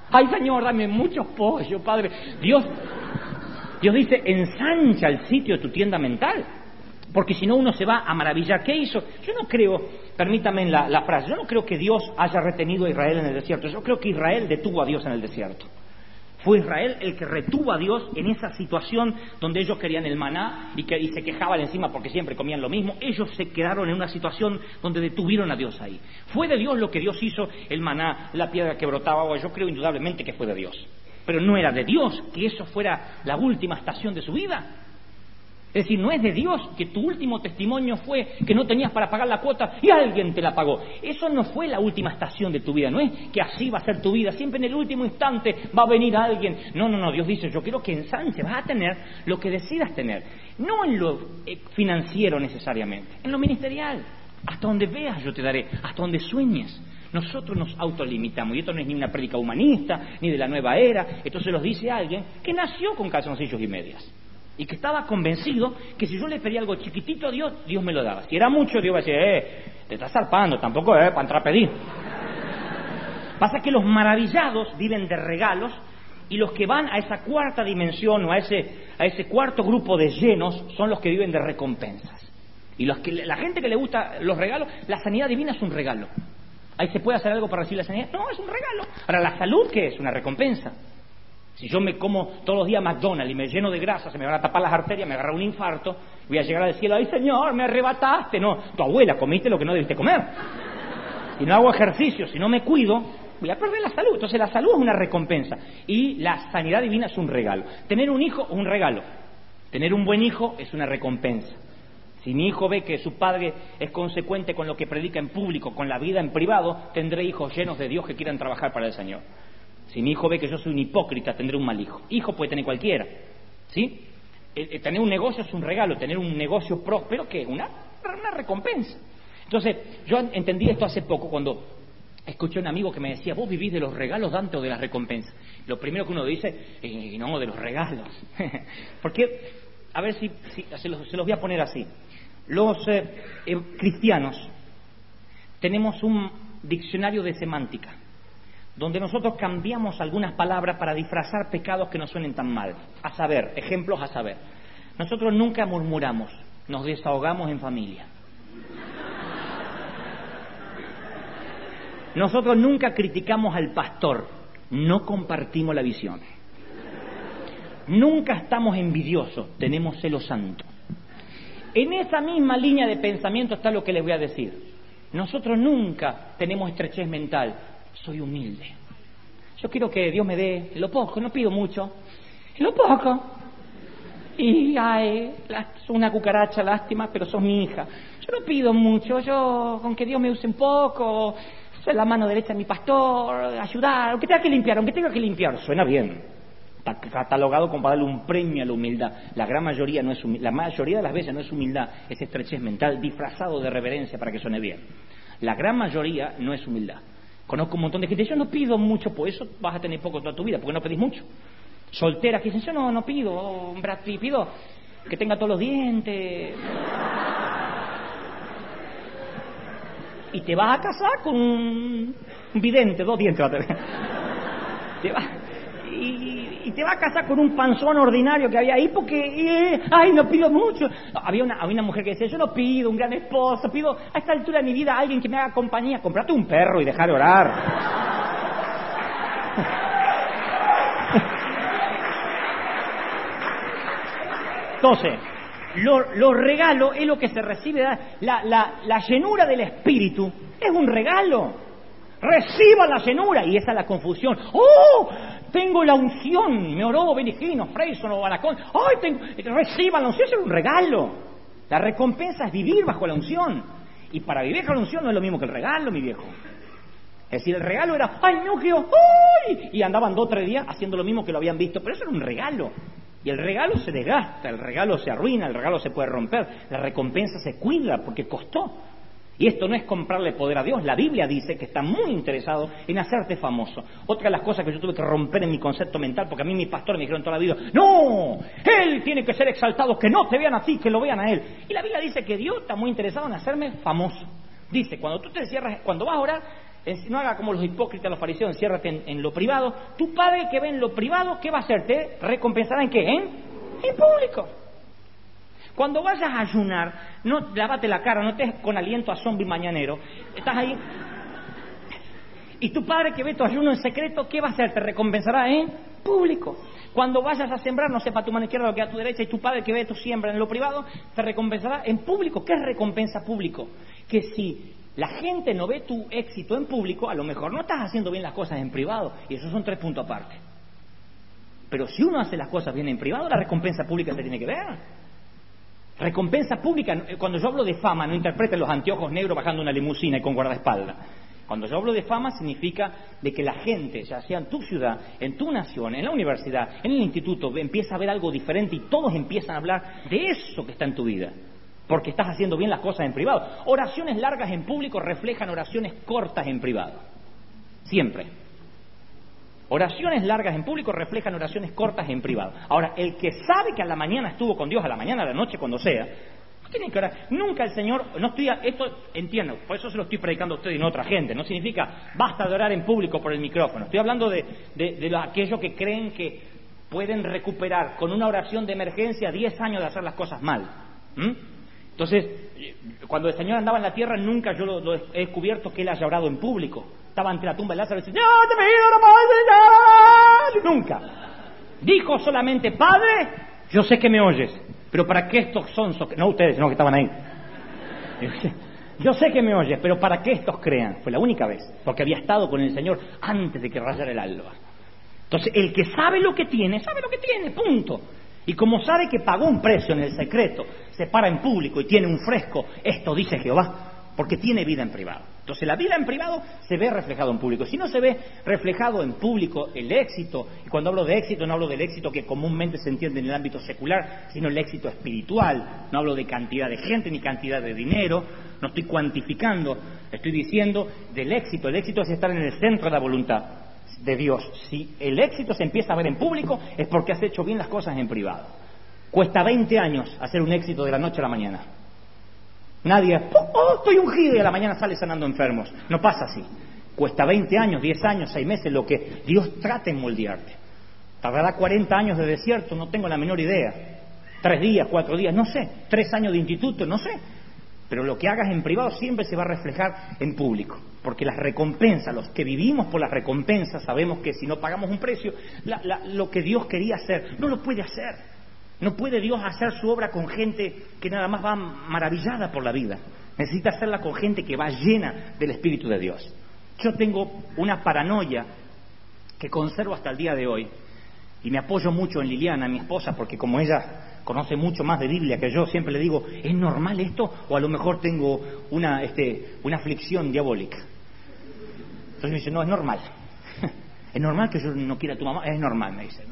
Ay, Señor, dame muchos pollos, Padre. Dios dice, ensancha el sitio de tu tienda mental. Porque si no uno se va a maravillar. ¿Qué hizo? Yo no creo, permítame la frase, yo no creo que Dios haya retenido a Israel en el desierto. Yo creo que Israel detuvo a Dios en el desierto. Fue Israel el que retuvo a Dios en esa situación donde ellos querían el maná y se quejaban encima porque siempre comían lo mismo. Ellos se quedaron en una situación donde detuvieron a Dios ahí. ¿Fue de Dios lo que Dios hizo? El maná, la piedra que brotaba agua. Yo creo indudablemente que fue de Dios. Pero no era de Dios que eso fuera la última estación de su vida. Es decir, no es de Dios que tu último testimonio fue que no tenías para pagar la cuota y alguien te la pagó. Eso no fue la última estación de tu vida, no es que así va a ser tu vida, siempre en el último instante va a venir alguien. No, Dios dice, yo quiero que ensanche, vas a tener lo que decidas tener. No en lo financiero necesariamente, en lo ministerial. Hasta donde veas yo te daré, hasta donde sueñes. Nosotros nos autolimitamos, y esto no es ni una prédica humanista, ni de la nueva era. Esto se los dice a alguien que nació con calzoncillos y medias. Y que estaba convencido que si yo le pedía algo chiquitito a Dios, Dios me lo daba. Si era mucho, Dios iba a decir, te estás zarpando, tampoco para entrar a pedir. Pasa que los maravillados viven de regalos y los que van a esa cuarta dimensión o a ese cuarto grupo de llenos son los que viven de recompensas. Y la gente que le gusta los regalos, la sanidad divina es un regalo. ¿Ahí se puede hacer algo para recibir la sanidad? No, es un regalo. Ahora, ¿la salud qué es? Una recompensa. Si yo me como todos los días McDonald's y me lleno de grasa, se me van a tapar las arterias, me agarra un infarto, voy a llegar al cielo, ¡ay, Señor, me arrebataste! No, tu abuela, comiste lo que no debiste comer. Si no hago ejercicio, si no me cuido, voy a perder la salud. Entonces la salud es una recompensa y la sanidad divina es un regalo. Tener un hijo es un regalo. Tener un buen hijo es una recompensa. Si mi hijo ve que su padre es consecuente con lo que predica en público, con la vida en privado, tendré hijos llenos de Dios que quieran trabajar para el Señor. Si mi hijo ve que yo soy un hipócrita, tendré un mal hijo. Hijo puede tener cualquiera, ¿sí? Tener un negocio es un regalo, tener un negocio próspero, ¿qué? Una recompensa. Entonces, yo entendí esto hace poco cuando escuché a un amigo que me decía, ¿vos vivís de los regalos, Dante, o de las recompensas? Lo primero que uno dice, no, de los regalos. Porque, a ver si se los voy a poner así. Los cristianos tenemos un diccionario de semántica, donde nosotros cambiamos algunas palabras para disfrazar pecados que no suenen tan mal. A saber, ejemplos a saber. Nosotros nunca murmuramos, nos desahogamos en familia. Nosotros nunca criticamos al pastor, no compartimos la visión. Nunca estamos envidiosos, tenemos celo santo. En esa misma línea de pensamiento está lo que les voy a decir. Nosotros nunca tenemos estrechez mental. Soy humilde. Yo quiero que Dios me dé lo poco, no pido mucho, lo poco. Y, una cucaracha, lástima, pero sos mi hija. Yo no pido mucho, yo con que Dios me use un poco, soy la mano derecha de mi pastor, ayudar, aunque tenga que limpiar, suena bien. Está catalogado como para darle un premio a la humildad. La gran mayoría no es la mayoría de las veces no es humildad, es estrechez mental disfrazado de reverencia para que suene bien. La gran mayoría no es humildad. Conozco un montón de gente, yo no pido mucho, por eso vas a tener poco toda tu vida, porque no pedís mucho. Solteras que dicen, yo no pido, Brad Pitt, pido que tenga todos los dientes. Y te vas a casar con un vidente, 2 dientes va a tener. Y te vas a casar con un panzón ordinario que había ahí porque, no pido mucho. Había una mujer que decía, yo no pido un gran esposo, pido a esta altura de mi vida a alguien que me haga compañía. Comprate un perro y dejar de orar. Entonces, los regalos es lo que se recibe, la llenura del Espíritu es un regalo. Reciba la llenura, y esa es la confusión. ¡Oh! Tengo la unción, me oró Benigino, Freyson o Balacón. Reciba la unción, es un regalo. La recompensa es vivir bajo la unción. Y para vivir bajo la unción no es lo mismo que el regalo, mi viejo. Es decir, el regalo era, y andaban 2 o 3 días haciendo lo mismo que lo habían visto, pero eso era un regalo. Y el regalo se desgasta, el regalo se arruina, el regalo se puede romper, la recompensa se cuida porque costó. Y esto no es comprarle poder a Dios. La Biblia dice que está muy interesado en hacerte famoso. Otra de las cosas que yo tuve que romper en mi concepto mental, porque a mí mis pastores me dijeron toda la vida, ¡no! Él tiene que ser exaltado, que no te vean a ti, que lo vean a él. Y la Biblia dice que Dios está muy interesado en hacerme famoso. Dice, cuando tú te cierras, cuando vas a orar, No haga como los hipócritas, los fariseos, enciérrate en lo privado. Tu Padre que ve en lo privado, ¿qué va a hacer? ¿Te recompensará en qué? En público. Cuando vayas a ayunar, no lávate la cara, no estés con aliento a zombie mañanero. Estás ahí. Y tu Padre que ve tu ayuno en secreto, ¿qué va a hacer? Te recompensará en público. Cuando vayas a sembrar, no sepa tu mano izquierda lo que a tu derecha, y tu Padre que ve tu siembra en lo privado, te recompensará en público. ¿Qué es recompensa público? Que si la gente no ve tu éxito en público, a lo mejor no estás haciendo bien las cosas en privado, y esos son 3 puntos aparte. Pero si uno hace las cosas bien en privado, la recompensa pública se tiene que ver. Recompensa pública, cuando yo hablo de fama, no interpreten los anteojos negros bajando una limusina y con guardaespaldas. Cuando yo hablo de fama, significa de que la gente, ya sea en tu ciudad, en tu nación, en la universidad, en el instituto, empieza a ver algo diferente y todos empiezan a hablar de eso que está en tu vida, porque estás haciendo bien las cosas en privado. Oraciones largas en público reflejan oraciones cortas en privado. Siempre. Oraciones largas en público reflejan oraciones cortas en privado. Ahora, el que sabe que a la mañana estuvo con Dios, a la mañana, a la noche, cuando sea, no tiene que orar. Nunca el Señor, esto entiendo, por eso se lo estoy predicando a usted y no a otra gente. No significa basta de orar en público por el micrófono. Estoy hablando de aquellos que creen que pueden recuperar con una oración de emergencia 10 años de hacer las cosas mal. Entonces, cuando el Señor andaba en la tierra, nunca yo lo he descubierto que Él haya orado en público. Estaba ante la tumba de Lázaro y decía, ¡yo te pido, nunca! Dijo solamente, Padre, yo sé que me oyes, pero para qué estos sonsos, no ustedes, sino que estaban ahí. Yo sé que me oyes, pero para qué estos crean. Fue la única vez, porque había estado con el Señor antes de que rayara el alba. Entonces, el que sabe lo que tiene, punto. Y como sabe que pagó un precio en el secreto, se para en público y tiene un fresco, esto dice Jehová, porque tiene vida en privado. Entonces la vida en privado se ve reflejado en público. Si no se ve reflejado en público el éxito, y cuando hablo de éxito no hablo del éxito que comúnmente se entiende en el ámbito secular, sino el éxito espiritual. No hablo de cantidad de gente ni cantidad de dinero, no estoy cuantificando, estoy diciendo del éxito. El éxito es estar en el centro de la voluntad de Dios. Si el éxito se empieza a ver en público es porque has hecho bien las cosas en privado. Cuesta 20 años hacer un éxito de la noche a la mañana. Nadie, estoy ungido y a la mañana sale sanando enfermos. No pasa así. Cuesta 20 años, 10 años, 6 meses lo que Dios trata en moldearte. Tardará 40 años de desierto, no tengo la menor idea. 3 días, 4 días, no sé. 3 años de instituto, no sé. Pero lo que hagas en privado siempre se va a reflejar en público. Porque las recompensas, los que vivimos por las recompensas, sabemos que si no pagamos un precio, lo que Dios quería hacer, no lo puede hacer. No puede Dios hacer su obra con gente que nada más va maravillada por la vida. Necesita hacerla con gente que va llena del Espíritu de Dios. Yo tengo una paranoia que conservo hasta el día de hoy, y me apoyo mucho en Liliana, mi esposa, porque como ella conoce mucho más de Biblia que yo, siempre le digo, ¿es normal esto? O a lo mejor tengo una aflicción diabólica. Entonces me dice, no, es normal. Es normal que yo no quiera a tu mamá, es normal, me dice.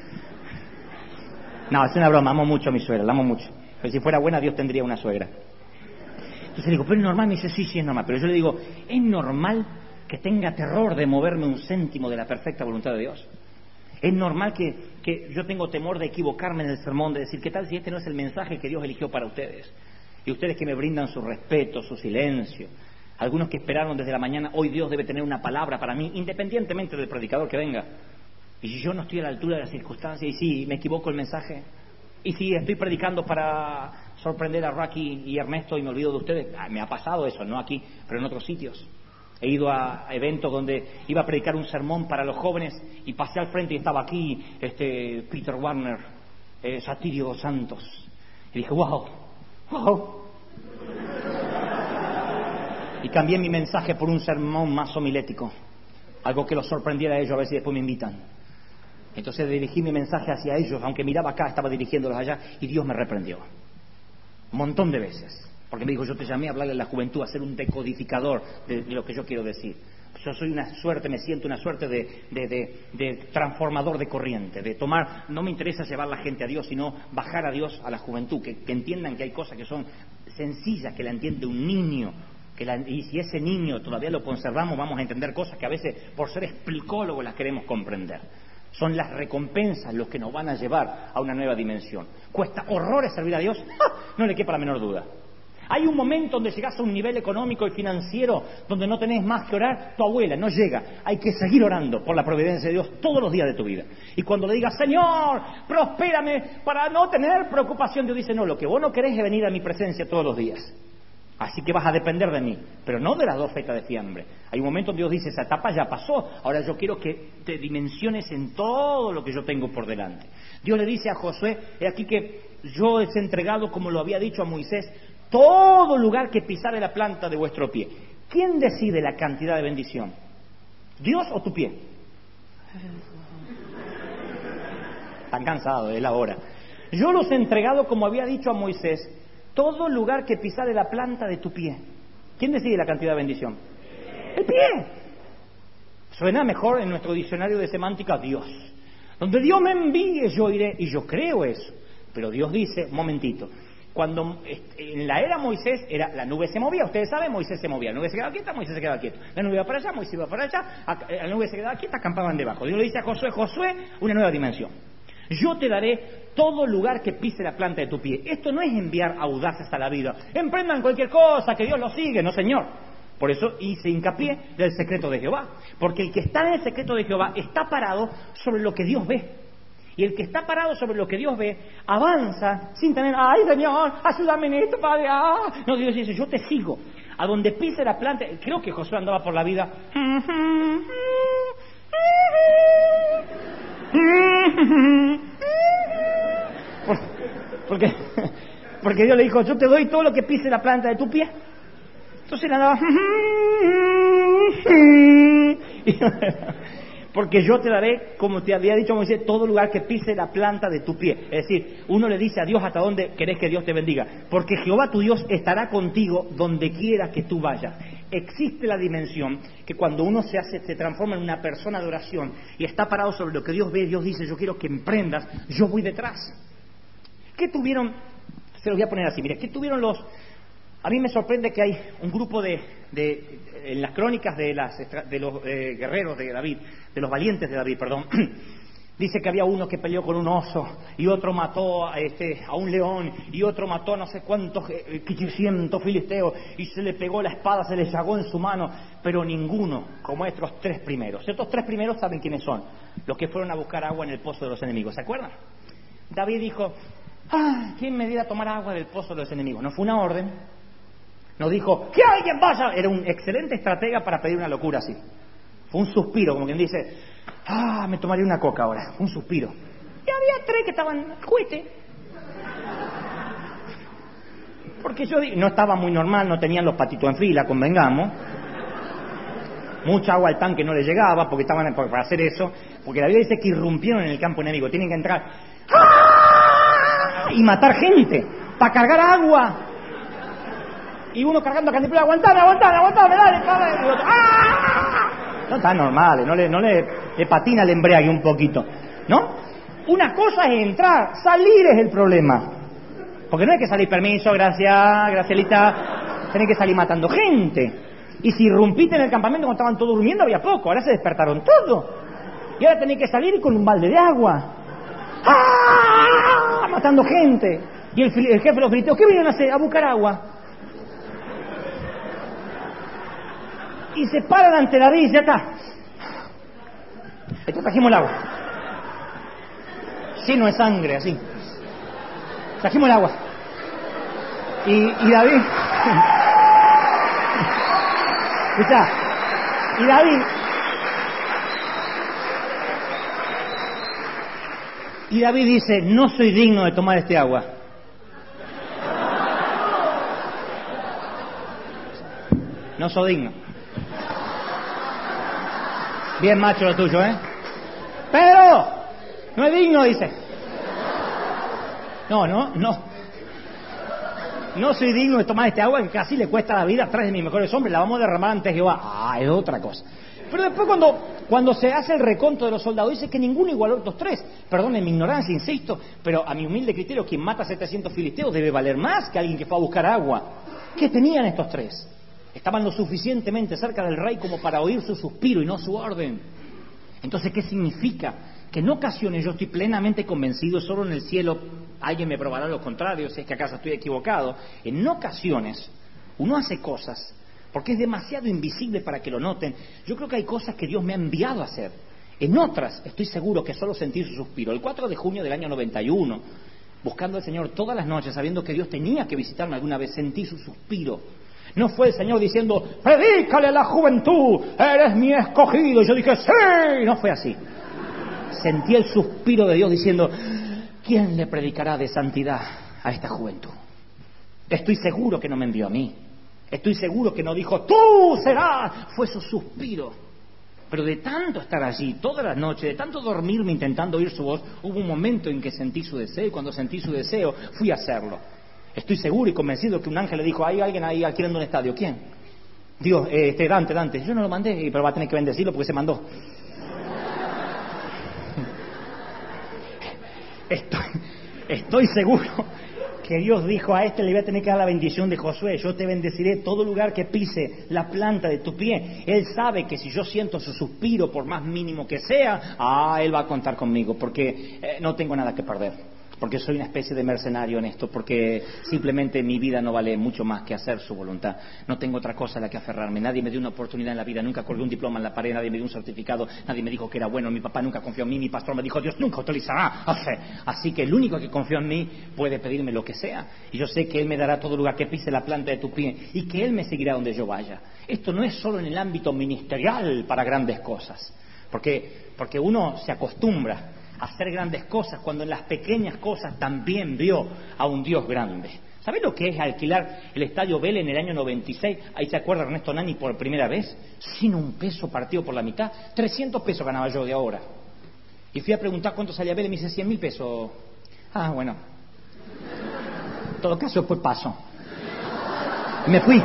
No, es una broma, amo mucho a mi suegra, la amo mucho. Pero si fuera buena, Dios tendría una suegra. Entonces le digo, ¿pero es normal? Me dice, sí, es normal. Pero yo le digo, ¿es normal que tenga terror de moverme un céntimo de la perfecta voluntad de Dios? ¿Es normal que yo tengo temor de equivocarme en el sermón, de decir, ¿qué tal si este no es el mensaje que Dios eligió para ustedes? Y ustedes que me brindan su respeto, su silencio, algunos que esperaron desde la mañana, hoy Dios debe tener una palabra para mí, independientemente del predicador que venga. Y si yo no estoy a la altura de las circunstancias, y si me equivoco el mensaje, y si estoy predicando para sorprender a Rocky y Ernesto y me olvido de ustedes, me ha pasado eso, no aquí, pero en otros sitios. He ido a eventos donde iba a predicar un sermón para los jóvenes y pasé al frente y estaba aquí Peter Warner, Satirio Santos. Y dije, wow. Y cambié mi mensaje por un sermón más homilético, algo que los sorprendiera a ellos, a ver si después me invitan. Entonces dirigí mi mensaje hacia ellos, aunque miraba acá, estaba dirigiéndolos allá, y Dios me reprendió. Un montón de veces. Porque me dijo, yo te llamé a hablarle a la juventud, a ser un decodificador de lo que yo quiero decir. Yo soy una suerte, me siento una suerte de transformador de corriente, de tomar, no me interesa llevar la gente a Dios, sino bajar a Dios a la juventud, que entiendan que hay cosas que son sencillas, que la entiende un niño, y si ese niño todavía lo conservamos, vamos a entender cosas que a veces, por ser explicólogos, las queremos comprender. Son las recompensas los que nos van a llevar a una nueva dimensión. ¿Cuesta horrores servir a Dios? ¡Ah! No le quepa la menor duda. Hay un momento donde llegas a un nivel económico y financiero donde no tenés más que orar, tu abuela no llega. Hay que seguir orando por la providencia de Dios todos los días de tu vida. Y cuando le digas, Señor, prospérame para no tener preocupación, Dios dice, no, lo que vos no querés es venir a mi presencia todos los días. Así que vas a depender de mí, pero no de las 2 fecas de fiambre. Hay un momento donde Dios dice, esa etapa ya pasó, ahora yo quiero que te dimensiones en todo lo que yo tengo por delante. Dios le dice a Josué, he aquí que yo he entregado, como lo había dicho a Moisés, todo lugar que pisare la planta de vuestro pie. ¿Quién decide la cantidad de bendición? ¿Dios o tu pie? Están cansados, es la hora. Yo los he entregado, como había dicho a Moisés, todo lugar que pisare la planta de tu pie. ¿Quién decide la cantidad de bendición? El pie. Suena mejor en nuestro diccionario de semántica Dios. Donde Dios me envíe, yo iré. Y yo creo eso. Pero Dios dice, un momentito, cuando en la era Moisés, la nube se movía, ustedes saben, Moisés se movía, la nube se quedaba quieta, Moisés se quedaba quieto. La nube iba para allá, Moisés iba para allá, la nube se quedaba quieta, acampaban debajo. Dios le dice a Josué, Josué, una nueva dimensión. Yo te daré todo lugar que pise la planta de tu pie. Esto no es enviar audaces a la vida. Emprendan cualquier cosa, que Dios los sigue. No, señor. Por eso hice hincapié del secreto de Jehová. Porque el que está en el secreto de Jehová está parado sobre lo que Dios ve. Y el que está parado sobre lo que Dios ve, avanza sin tener, ay Señor, ayúdame en esto, Padre. No, Dios dice, yo te sigo. A donde pise la planta, creo que Josué andaba por la vida. Porque Dios le dijo, yo te doy todo lo que pise la planta de tu pie. Entonces él andaba porque yo te daré, como te había dicho Moisés, todo lugar que pise la planta de tu pie. Es decir, uno le dice a Dios hasta dónde querés que Dios te bendiga, porque Jehová tu Dios estará contigo donde quiera que tú vayas. Existe la dimensión que cuando uno se transforma en una persona de oración y está parado sobre lo que Dios ve, Dios dice, yo quiero que emprendas, yo voy detrás. ¿Qué tuvieron? Se los voy a poner así, mire, ¿qué tuvieron los? A mí me sorprende que hay un grupo en las crónicas de los guerreros de David, de los valientes de David, perdón, dice que había uno que peleó con un oso y otro mató a un león y otro mató a no sé cuántos 500 filisteos y se le pegó la espada, se le llagó en su mano, pero ninguno como estos 3 primeros. Estos 3 primeros saben quiénes son, los que fueron a buscar agua en el pozo de los enemigos, ¿se acuerdan? David dijo, ¿quién me diera a tomar agua del pozo de los enemigos? No fue una orden. No dijo, que alguien vaya. Era un excelente estratega para pedir una locura así. Fue un suspiro, como quien dice, me tomaría una coca ahora. Un suspiro. Y había 3 que estaban juguete. Porque no estaba muy normal, no tenían los patitos en fila, convengamos. Mucha agua al tanque no le llegaba, porque estaban para hacer eso. Porque la Biblia dice que irrumpieron en el campo enemigo. Tienen que entrar y matar gente para cargar agua. Y uno cargando cantimplora, aguantame, dale, cabrón. Y otro, No están normales, no le patina el embrague un poquito, ¿no? Una cosa es entrar, salir es el problema. Porque no hay que salir, permiso, gracias, Gracielita. Tenés que salir matando gente. Y si irrumpiste en el campamento cuando estaban todos durmiendo, había poco, ahora se despertaron todos. Y ahora tenés que salir con un balde de agua. Matando gente. Y el jefe de los filisteos, ¿qué vinieron a hacer? A buscar agua. Y se paran ante David, ya está. Esto trajimos el agua. Lleno de sangre, así. Trajimos el agua. Y David... Escuchá. Y David dice, no soy digno de tomar este agua. No soy digno. Bien macho lo tuyo, ¿eh? Pedro, no es digno, dice. No soy digno de tomar este agua que casi le cuesta la vida a 3 de mis mejores hombres, la vamos a derramar ante Jehová. Es otra cosa. Pero después cuando se hace el reconto de los soldados, dice que ninguno igualó a estos 3. Perdonen mi ignorancia, insisto, pero a mi humilde criterio, quien mata a 700 filisteos debe valer más que alguien que fue a buscar agua. ¿Qué tenían estos 3? Estaban lo suficientemente cerca del rey como para oír su suspiro y no su orden. Entonces, ¿qué significa? que en ocasiones yo estoy plenamente convencido, solo en el cielo alguien me probará lo contrario, si es que acaso estoy equivocado. En ocasiones uno hace cosas porque es demasiado invisible para que lo noten. Yo creo que hay cosas que Dios me ha enviado a hacer. En otras estoy seguro que solo sentí su suspiro. El 4 de junio del año 91, buscando al Señor todas las noches, sabiendo que Dios tenía que visitarme alguna vez, sentí su suspiro. No fue el Señor diciendo, predícale a la juventud, eres mi escogido. Y yo dije, sí, no fue así. Sentí el suspiro de Dios diciendo, ¿quién le predicará de santidad a esta juventud? Estoy seguro que no me envió a mí. Estoy seguro que no dijo, tú serás. Fue su suspiro. Pero de tanto estar allí todas las noches, de tanto dormirme intentando oír su voz, hubo un momento en que sentí su deseo, y cuando sentí su deseo, fui a hacerlo. Estoy seguro y convencido que un ángel le dijo, hay alguien ahí alquilando un estadio. ¿Quién? Dios, Dante. Yo no lo mandé, pero va a tener que bendecirlo porque se mandó. Estoy seguro que Dios dijo, a este le voy a tener que dar la bendición de Josué, yo te bendeciré todo lugar que pise la planta de tu pie. Él sabe que si yo siento su suspiro, por más mínimo que sea, Él va a contar conmigo, porque no tengo nada que perder, porque soy una especie de mercenario en esto, porque simplemente mi vida no vale mucho más que hacer su voluntad. No tengo otra cosa a la que aferrarme. Nadie me dio una oportunidad en la vida, nunca colgué un diploma en la pared, nadie me dio un certificado, nadie me dijo que era bueno, mi papá nunca confió en mí, mi pastor me dijo, Dios nunca utilizará a fe. Así que el único que confió en mí puede pedirme lo que sea, y yo sé que Él me dará todo lugar que pise la planta de tu pie, y que Él me seguirá donde yo vaya. Esto no es solo en el ámbito ministerial para grandes cosas, porque uno se acostumbra hacer grandes cosas cuando en las pequeñas cosas también vio a un Dios grande. ¿Sabés lo que es alquilar el Estadio Vélez en el año 96? Ahí se acuerda Ernesto Nani por primera vez, sin un peso partido por la mitad. 300 pesos ganaba yo de ahora. Y fui a preguntar cuánto salía Vélez y me dice 100.000 pesos. Bueno. En todo caso después paso. Y me fui.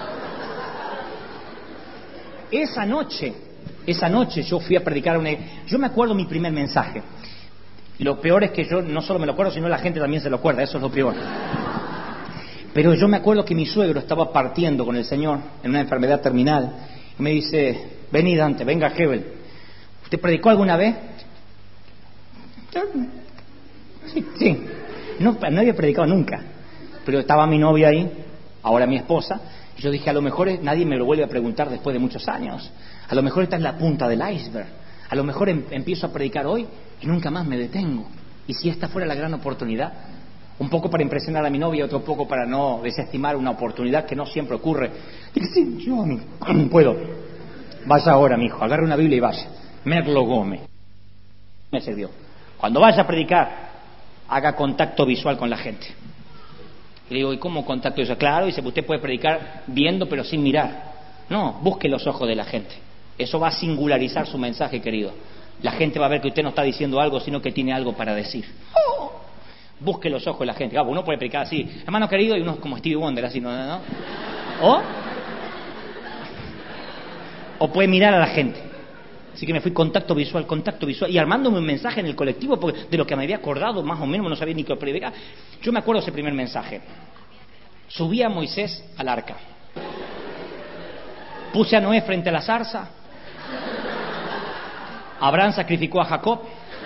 Esa noche yo fui a predicar yo me acuerdo mi primer mensaje. Lo peor es que yo no solo me lo acuerdo, sino la gente también se lo acuerda, eso es lo peor. Pero yo me acuerdo que mi suegro estaba partiendo con el Señor en una enfermedad terminal y me dice, vení Dante, venga Hebel, ¿usted predicó alguna vez? Sí. No había predicado nunca, pero estaba mi novia ahí, ahora mi esposa, y yo dije, a lo mejor nadie me lo vuelve a preguntar después de muchos años, a lo mejor esta es la punta del iceberg, a lo mejor empiezo a predicar hoy y nunca más me detengo. Y si esta fuera la gran oportunidad, un poco para impresionar a mi novia, otro poco para no desestimar una oportunidad que no siempre ocurre. Dije, sí, yo puedo. Vaya ahora, mi hijo, agarre una Biblia y vaya. Merlo Gómez. Me sirvió. Cuando vaya a predicar, haga contacto visual con la gente. Y le digo, ¿y cómo contacto visual? Claro, dice, usted puede predicar viendo pero sin mirar. No, busque los ojos de la gente. Eso va a singularizar su mensaje, querido. La gente va a ver que usted no está diciendo algo, sino que tiene algo para decir. Busque los ojos de la gente. Uno puede predicar así, hermano querido, y uno como Stevie Wonder, así, ¿no? O puede mirar a la gente. Así que me fui contacto visual, y armándome un mensaje en el colectivo, porque de lo que me había acordado, más o menos, no sabía ni qué predicar. Yo me acuerdo ese primer mensaje. Subí a Moisés al arca. Puse a Noé frente a la zarza. Abraham sacrificó a Jacob.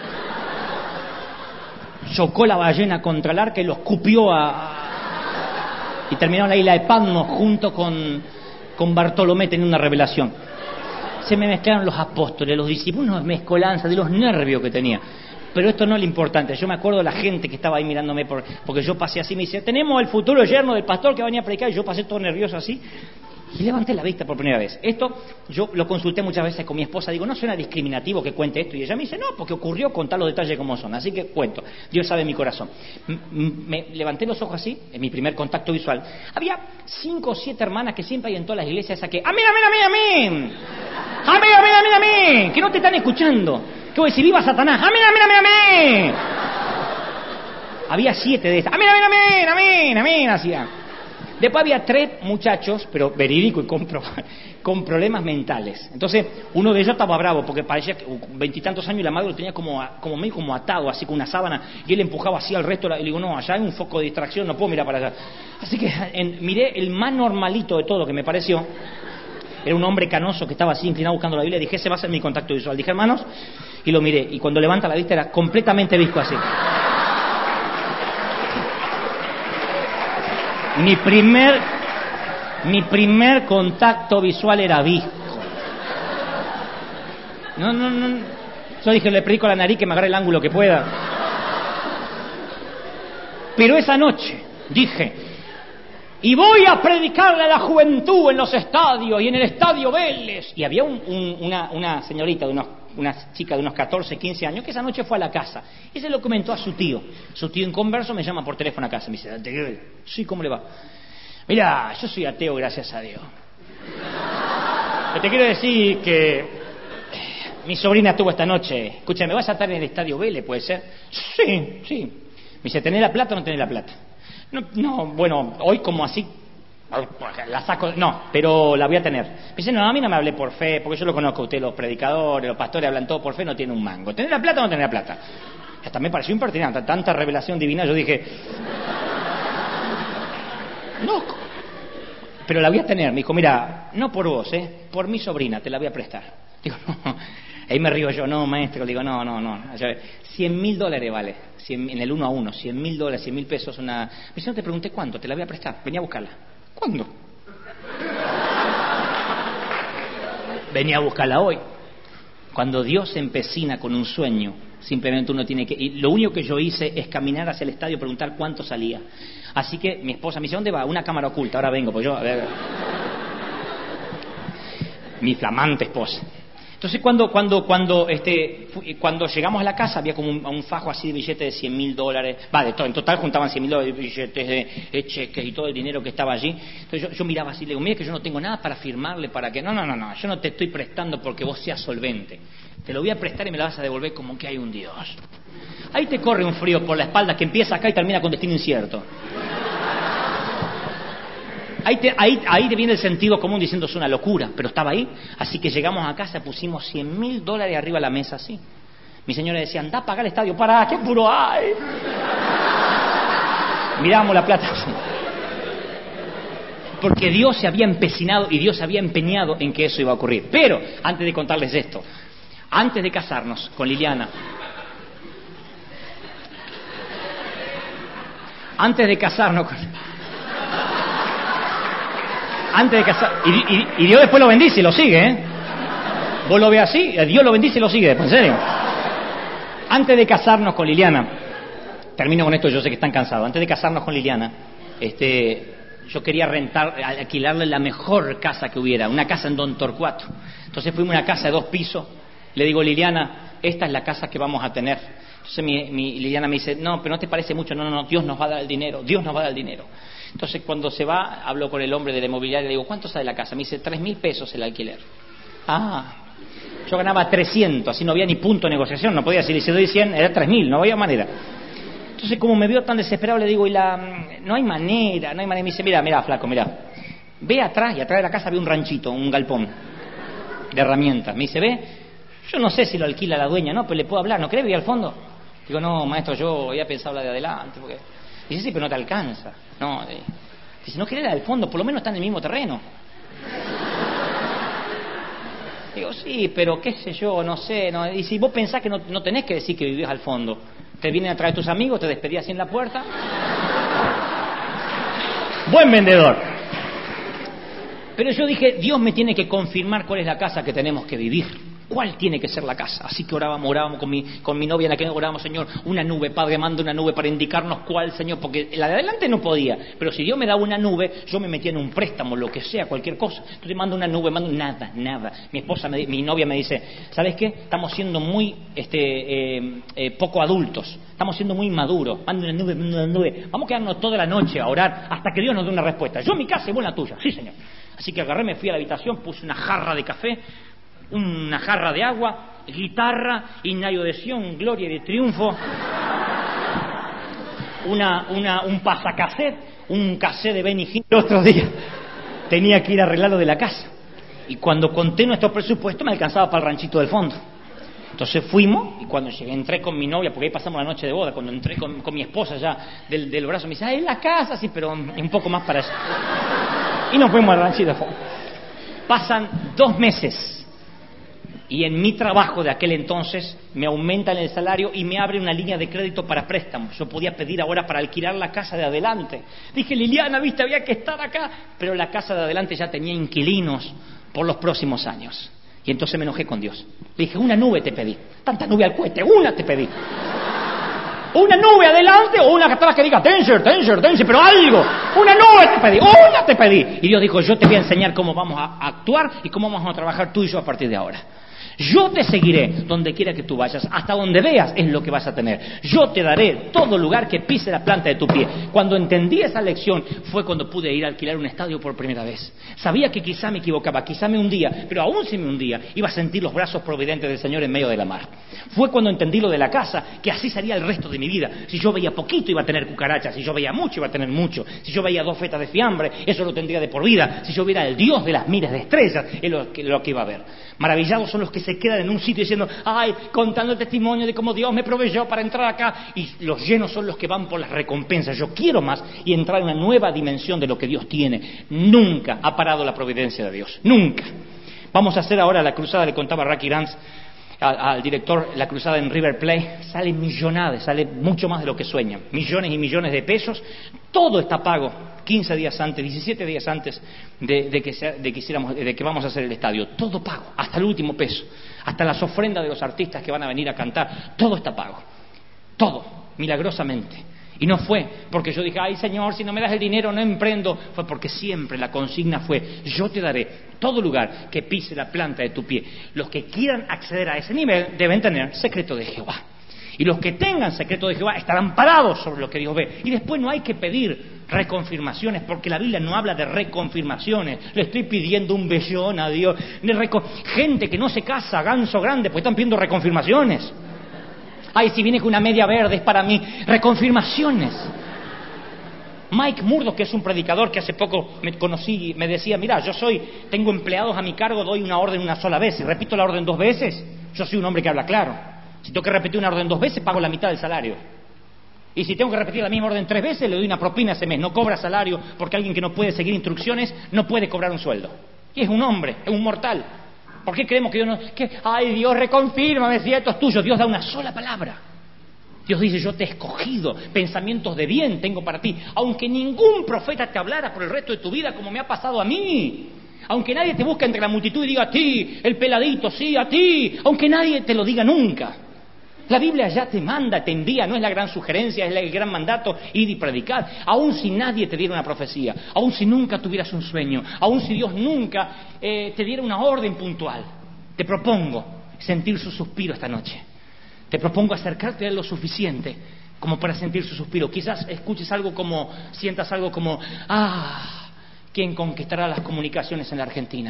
Chocó la ballena contra el arca y lo escupió y terminó en la isla de Patmos junto con Bartolomé teniendo una revelación. Se me mezclaron los apóstoles, los discípulos, una mezcolanza de los nervios que tenía. Pero esto no es lo importante. Yo me acuerdo de la gente que estaba ahí mirándome porque yo pasé así, me dice, tenemos el futuro yerno del pastor que va a venir a predicar, y yo pasé todo nervioso así. Y levanté la vista por primera vez. Esto yo lo consulté muchas veces con mi esposa. Digo, ¿no suena discriminativo que cuente esto? Y ella me dice, no, porque ocurrió, contar los detalles como son. Así que cuento. Dios sabe mi corazón. Me levanté los ojos así, en mi primer contacto visual. Había 5 o 7 hermanas que siempre hay en todas las iglesias esa que, ¡amén! Que no te están escuchando. Que voy a decir, ¡viva Satanás! ¡Amén! Había 7 de esas. ¡Amén! Hacían. Después había 3 muchachos, pero verídico y con problemas mentales. Entonces, uno de ellos estaba bravo, porque parecía que 20 y tantos años y la madre lo tenía como medio como atado, así con una sábana, y él empujaba así al resto, y le digo, no, allá hay un foco de distracción, no puedo mirar para allá. Así que miré el más normalito de todo que me pareció. Era un hombre canoso que estaba así inclinado buscando la Biblia, y dije, ese va a ser mi contacto visual. Dije, hermanos, Y lo miré, y cuando levanta la vista era completamente visco así. Mi primer contacto visual era visco. No. Yo dije, le predico a la nariz que me agarre el ángulo que pueda. Pero esa noche dije, y voy a predicarle a la juventud en los estadios y en el estadio Vélez. Y había una señorita, una chica de unos 14, 15 años, que esa noche fue a la casa. Y se lo comentó a su tío. Su tío inconverso me llama por teléfono a casa. Me dice, sí, ¿cómo le va? Mira, yo soy ateo, gracias a Dios. Pero te quiero decir que mi sobrina estuvo esta noche. Escúchame, ¿vas a estar en el estadio Vélez, puede ser? Sí. Me dice, ¿tenés la plata o no tenés la plata? No, bueno, hoy como así, la saco, no, pero la voy a tener. Me dice, no, a mí no me hablé por fe, porque yo lo conozco a usted, los predicadores, los pastores hablan todo por fe, no tiene un mango. ¿Tenés la plata o no tenés la plata? Hasta me pareció impertinente, tanta revelación divina, yo dije, no, pero la voy a tener. Me dijo, mira, no por vos, por mi sobrina, te la voy a prestar. Digo, no. Ahí me río yo, no, maestro, le digo, no. $100,000 vale, en el 1 a 1, $100,000, $100,000 una... Me dice, no te pregunté cuánto, te la voy a prestar, venía a buscarla. ¿Cuándo? Venía a buscarla hoy. Cuando Dios se empecina con un sueño, simplemente uno tiene que... Y lo único que yo hice es caminar hacia el estadio y preguntar cuánto salía. Así que mi esposa me dice, ¿dónde va? Una cámara oculta, ahora vengo, pues yo... A ver. Mi flamante esposa. Entonces cuando llegamos a la casa había como un fajo así de billetes de $100,000, de todo, en total juntaban $100,000 de billetes de cheques y todo el dinero que estaba allí. Entonces yo miraba así, le digo, mira que yo no tengo nada para firmarle, para que no, yo no te estoy prestando porque vos seas solvente, te lo voy a prestar y me la vas a devolver como que hay un Dios. Ahí te corre un frío por la espalda que empieza acá y termina con destino incierto. Ahí te viene el sentido común diciendo es una locura, pero estaba ahí. Así que llegamos a casa, pusimos $100,000 arriba de la mesa así. Mi señora decía, anda a pagar el estadio. ¡Para! ¡Qué apuro hay! Mirábamos la plata así. Porque Dios se había empecinado y Dios se había empeñado en que eso iba a ocurrir. Pero, antes de contarles esto, antes de casarnos con Liliana, y Dios después lo bendice y lo sigue, Vos lo ves así, Dios lo bendice y lo sigue después, en serio. Antes de casarnos con Liliana, termino con esto, yo sé que están cansados. Antes de casarnos con Liliana, yo quería alquilarle la mejor casa que hubiera, una casa en Don Torcuato. Entonces fuimos a una casa de 2 pisos, le digo, Liliana, esta es la casa que vamos a tener. Entonces Liliana me dice, no, pero no te parece mucho, no, Dios nos va a dar el dinero. Entonces cuando se va, hablo con el hombre de la inmobiliaria, le digo, ¿cuánto sale la casa? Me dice, $3,000 el alquiler. Yo ganaba 300, así no había ni punto de negociación, no podía decir, y si doy 100, era 3,000, no había manera. Entonces como me vio tan desesperado, le digo, no hay manera. Me dice, mira, flaco, mira, ve atrás, y atrás de la casa había un ranchito, un galpón de herramientas. Me dice, ve, yo no sé si lo alquila la dueña, no, pero le puedo hablar, ¿no querés vivir al fondo? Digo, no, maestro, yo había pensado la de adelante, porque... Dice, sí, pero no te alcanza. No, dice, no querés la del fondo, por lo menos está en el mismo terreno. Digo, sí, pero qué sé yo, no sé. No. Y si vos pensás que no tenés que decir que vivís al fondo, te vienen a traer tus amigos, te despedís así en la puerta. Buen vendedor. Pero yo dije, Dios me tiene que confirmar cuál es la casa que tenemos que vivir. ¿Cuál tiene que ser la casa? Así que orábamos con mi novia, en la que orábamos, Señor, una nube, Padre, manda una nube para indicarnos cuál, Señor, porque la de adelante no podía, pero si Dios me daba una nube, yo me metía en un préstamo, lo que sea, cualquier cosa. Entonces mando una nube, nada. Mi novia me dice, ¿sabes qué? Estamos siendo muy poco adultos, estamos siendo muy maduros, manda una nube, vamos a quedarnos toda la noche a orar hasta que Dios nos dé una respuesta. Yo en mi casa y vos en la tuya, sí, Señor. Así que agarré, me fui a la habitación, puse una jarra de café, una jarra de agua, guitarra, himnario de Sion, gloria y de triunfo, un pasacassette, un cassette de Benny Hill. El otro día tenía que ir a arreglarlo de la casa y cuando conté nuestro presupuesto me alcanzaba para el ranchito del fondo. Entonces fuimos y cuando entré con mi novia, porque ahí pasamos la noche de boda, cuando entré con mi esposa ya del brazo, me dice, es la casa, sí, pero un poco más para allá. Y nos fuimos al ranchito del fondo. Pasan 2 meses. Y en mi trabajo de aquel entonces me aumentan el salario y me abren una línea de crédito para préstamos. Yo podía pedir ahora para alquilar la casa de adelante. Dije, Liliana, viste, había que estar acá. Pero la casa de adelante ya tenía inquilinos por los próximos años. Y entonces me enojé con Dios. Le dije, una nube te pedí. Tanta nube al cohete, una te pedí. Una nube adelante o una atrás que diga danger, danger, danger, pero algo. Una nube te pedí, una te pedí. Y Dios dijo, yo te voy a enseñar cómo vamos a actuar y cómo vamos a trabajar tú y yo a partir de ahora. Yo te seguiré donde quiera que tú vayas, hasta donde veas es lo que vas a tener. Yo te daré todo lugar que pise la planta de tu pie. Cuando entendí esa lección fue cuando pude ir a alquilar un estadio por primera vez. Sabía que quizá me equivocaba, quizá me hundía, pero aún si me hundía, iba a sentir los brazos providentes del Señor en medio de la mar. Fue cuando entendí lo de la casa, que así sería el resto de mi vida. Si yo veía poquito iba a tener cucarachas, si yo veía mucho iba a tener mucho, si yo veía 2 fetas de fiambre, eso lo tendría de por vida. Si yo viera el Dios de las miles de estrellas, es lo que iba a ver. Maravillados son los que se quedan en un sitio diciendo, ay, contando el testimonio de cómo Dios me proveyó para entrar acá. Y los llenos son los que van por las recompensas. Yo quiero más y entrar en una nueva dimensión de lo que Dios tiene. Nunca ha parado la providencia de Dios. Nunca. Vamos a hacer ahora la cruzada, le contaba Rocky Rance al director, la cruzada en River Plate. Sale millonadas, sale mucho más de lo que sueñan. Millones y millones de pesos. Todo está pago. 15 días antes, 17 días antes de que vamos a hacer el estadio. Todo pago, hasta el último peso. Hasta las ofrendas de los artistas que van a venir a cantar. Todo está pago. Todo, milagrosamente. Y no fue porque yo dije, ay Señor, si no me das el dinero no emprendo. Fue porque siempre la consigna fue, yo te daré todo lugar que pise la planta de tu pie. Los que quieran acceder a ese nivel deben tener secreto de Jehová. Y los que tengan secreto de Jehová estarán parados sobre lo que Dios ve. Y después no hay que pedir reconfirmaciones, porque la Biblia no habla de reconfirmaciones. Le estoy pidiendo un vellón a Dios. Gente que no se casa, ganso grande, pues están pidiendo reconfirmaciones. Ay, si vienes con una media verde es para mí. Reconfirmaciones. Mike Murdock, que es un predicador que hace poco me conocí, me decía, mira, tengo empleados a mi cargo, doy una orden una sola vez. Si repito la orden 2 veces, yo soy un hombre que habla claro. Si tengo que repetir una orden 2 veces, pago la mitad del salario. Y si tengo que repetir la misma orden 3 veces, le doy una propina ese mes. No cobra salario, porque alguien que no puede seguir instrucciones no puede cobrar un sueldo. Y es un hombre, es un mortal. ¿Por qué creemos que Dios no... ay, Dios, reconfírmame si esto es tuyo? Dios da una sola palabra. Dios dice, yo te he escogido, pensamientos de bien tengo para ti. Aunque ningún profeta te hablara por el resto de tu vida, como me ha pasado a mí. Aunque nadie te busque entre la multitud y diga a ti, el peladito, sí, a ti. Aunque nadie te lo diga nunca. La Biblia ya te manda, te envía, no es la gran sugerencia, es el gran mandato, ir y predicar. Aun si nadie te diera una profecía, aun si nunca tuvieras un sueño, aun si Dios nunca te diera una orden puntual, te propongo sentir su suspiro esta noche. Te propongo acercarte a Él lo suficiente como para sentir su suspiro. Quizás escuches algo como, sientas algo como, ¿quién conquistará las comunicaciones en la Argentina?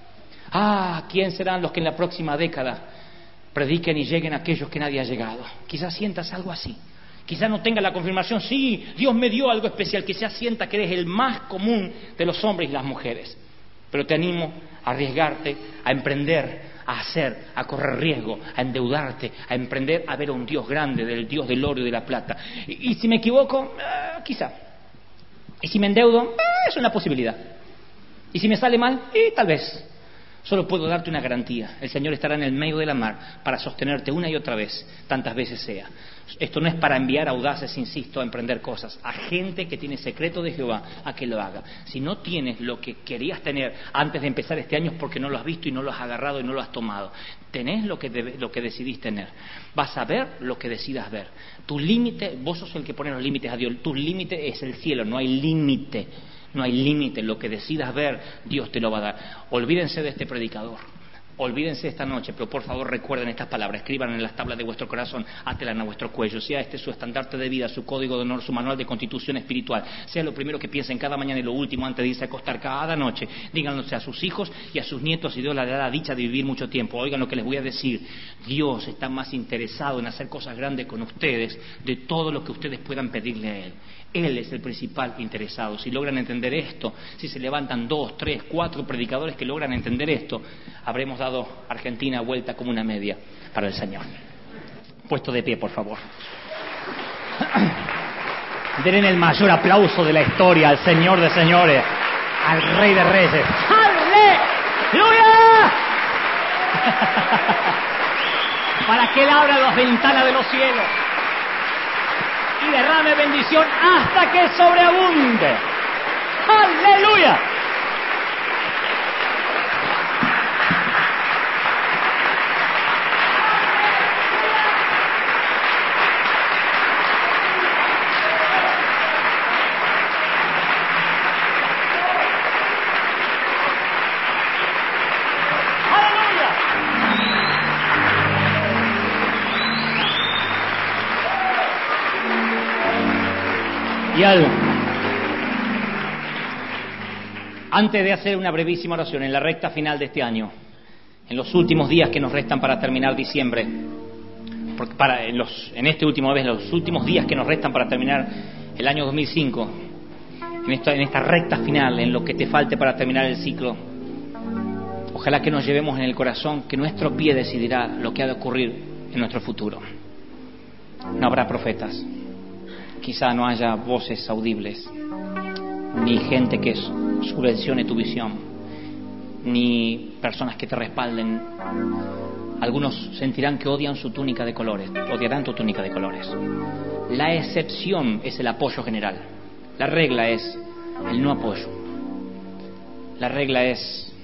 ¿Quién serán los que en la próxima década prediquen y lleguen a aquellos que nadie ha llegado? Quizás sientas algo así. Quizás no tenga la confirmación, sí, Dios me dio algo especial. Quizás sienta que eres el más común de los hombres y las mujeres. Pero te animo a arriesgarte, a emprender, a hacer, a correr riesgo, a endeudarte, a emprender a ver a un Dios grande, del Dios del oro y de la plata. Y si me equivoco, quizá. Y si me endeudo, es una posibilidad. Y si me sale mal, tal vez. Solo puedo darte una garantía. El Señor estará en el medio de la mar para sostenerte una y otra vez, tantas veces sea. Esto no es para enviar audaces, insisto, a emprender cosas. A gente que tiene secreto de Jehová, a que lo haga. Si no tienes lo que querías tener antes de empezar este año es porque no lo has visto y no lo has agarrado y no lo has tomado. Tenés lo que decidís tener. Vas a ver lo que decidas ver. Tu límite, vos sos el que pone los límites a Dios. Tu límite es el cielo, no hay límite. No hay límite, lo que decidas ver, Dios te lo va a dar. Olvídense de este predicador, olvídense esta noche, pero por favor recuerden estas palabras, escriban en las tablas de vuestro corazón, átelan a vuestro cuello, sea este su estandarte de vida, su código de honor, su manual de constitución espiritual, sea lo primero que piensen cada mañana y lo último antes de irse a acostar cada noche. Díganlose a sus hijos y a sus nietos y Dios les dará la dicha de vivir mucho tiempo. Oigan lo que les voy a decir, Dios está más interesado en hacer cosas grandes con ustedes de todo lo que ustedes puedan pedirle a Él. Él es el principal interesado. Si logran entender esto, si se levantan 2, 3, 4 predicadores que logran entender esto, habremos dado Argentina vuelta como una media para el Señor. Puesto de pie, por favor. Den el mayor aplauso de la historia al Señor de señores, al Rey de reyes. ¡Aleluya! Para que Él abra las ventanas de los cielos y derrame bendición hasta que sobreabunde. ¡Aleluya! Y antes de hacer una brevísima oración en la recta final de este año, en los últimos días que nos restan para terminar diciembre, porque en este último mes, los últimos días que nos restan para terminar el año 2005, en esta recta final, en lo que te falte para terminar el ciclo, ojalá que nos llevemos en el corazón que nuestro pie decidirá lo que ha de ocurrir en nuestro futuro. No habrá profetas. Quizá no haya voces audibles, ni gente que subvencione tu visión, ni personas que te respalden. Algunos sentirán que odian su túnica de colores, odiarán tu túnica de colores. La excepción es el apoyo general. La regla es el no apoyo. La regla es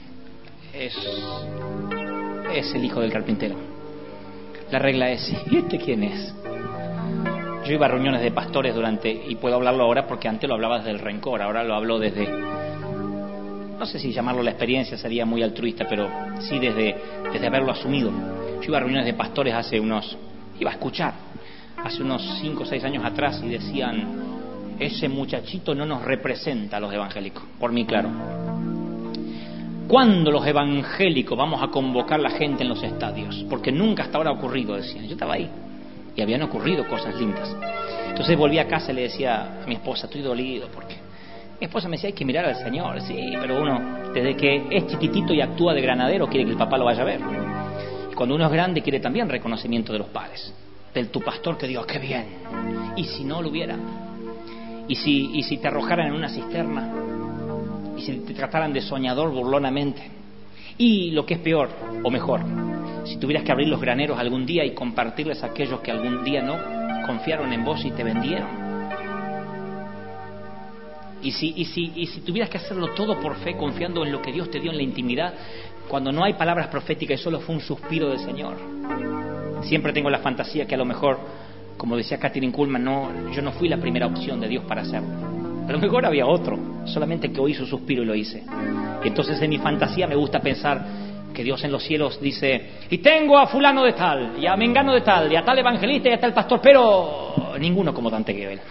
el hijo del carpintero. La regla es, ¿y este quién es? Yo iba a reuniones de pastores y puedo hablarlo ahora porque antes lo hablaba desde el rencor, ahora lo hablo desde, no sé si llamarlo la experiencia sería muy altruista, pero sí desde haberlo asumido. Yo iba a reuniones de pastores iba a escuchar, hace unos 5 o 6 años atrás y decían, ese muchachito no nos representa a los evangélicos, por mí claro. ¿Cuándo los evangélicos vamos a convocar a la gente en los estadios? Porque nunca hasta ahora ha ocurrido, decían, yo estaba ahí. Y habían ocurrido cosas lindas. Entonces volví a casa y le decía a mi esposa, estoy dolido porque... Mi esposa me decía, hay que mirar al Señor. Sí, pero uno, desde que es chiquitito y actúa de granadero, quiere que el papá lo vaya a ver. Y cuando uno es grande, quiere también reconocimiento de los padres. Del tu pastor que diga, qué bien. Y si no lo hubiera. Y si te arrojaran en una cisterna. Y si te trataran de soñador burlonamente. Y lo que es peor, o mejor, si tuvieras que abrir los graneros algún día y compartirles a aquellos que algún día no confiaron en vos y te vendieron. Y si tuvieras que hacerlo todo por fe, confiando en lo que Dios te dio en la intimidad, cuando no hay palabras proféticas y solo fue un suspiro del Señor. Siempre tengo la fantasía que a lo mejor, como decía Kathryn Kuhlman, yo no fui la primera opción de Dios para hacerlo. Pero a lo mejor había otro, solamente que oí su suspiro y lo hice. Y entonces en mi fantasía me gusta pensar que Dios en los cielos dice, y tengo a fulano de tal, y a mengano de tal, y a tal evangelista, y a tal pastor, pero ninguno como Dante Gebel.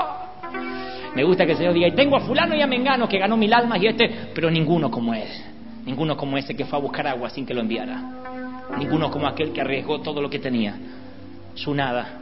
Me gusta que el Señor diga, y tengo a fulano y a mengano que ganó 1000 almas, y pero ninguno como él. Ninguno como ese que fue a buscar agua sin que lo enviara. Ninguno como aquel que arriesgó todo lo que tenía, su nada,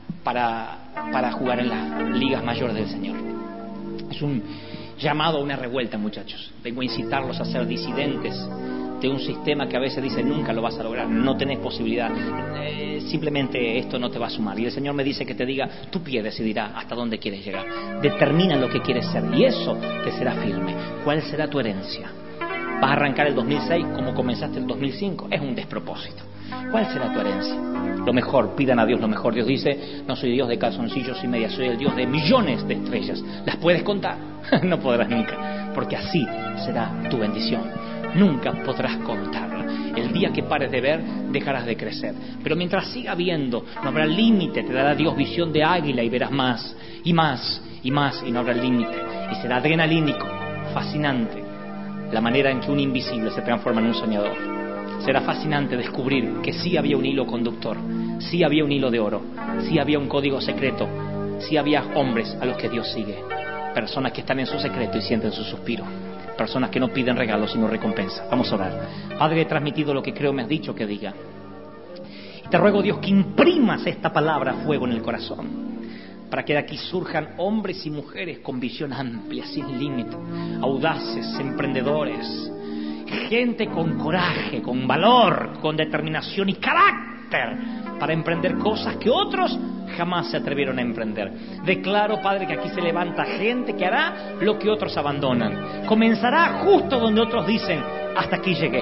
para jugar en las ligas mayores del Señor. Es un llamado a una revuelta, muchachos. Vengo a incitarlos a ser disidentes de un sistema que a veces dice nunca lo vas a lograr, no tenés posibilidad, simplemente esto no te va a sumar. Y el Señor me dice que te diga, tu pie decidirá hasta dónde quieres llegar. Determina lo que quieres ser y eso te será firme. ¿Cuál será tu herencia? ¿Vas a arrancar el 2006 como comenzaste el 2005? Es un despropósito. ¿Cuál será tu herencia? Lo mejor, pidan a Dios lo mejor. Dios dice, no soy Dios de calzoncillos y medias, soy el Dios de millones de estrellas. ¿Las puedes contar? No podrás nunca, porque así será tu bendición. Nunca podrás contarla. El día que pares de ver, dejarás de crecer. Pero mientras siga viendo, no habrá límite. Te dará Dios visión de águila y verás más, y más, y más, y no habrá límite. Y será adrenalínico, fascinante, la manera en que un invisible se transforma en un soñador. Será fascinante descubrir que sí había un hilo conductor, sí había un hilo de oro, sí había un código secreto, sí había hombres a los que Dios sigue. Personas que están en su secreto y sienten su suspiro. Personas que no piden regalos sino recompensa. Vamos a orar. Padre, he transmitido lo que creo me has dicho que diga. Y te ruego, Dios, que imprimas esta palabra a fuego en el corazón, para que de aquí surjan hombres y mujeres con visión amplia, sin límite, audaces, emprendedores, gente con coraje, con valor, con determinación y carácter para emprender cosas que otros jamás se atrevieron a emprender. Declaro, Padre, que aquí se levanta gente que hará lo que otros abandonan. Comenzará justo donde otros dicen, hasta aquí llegué.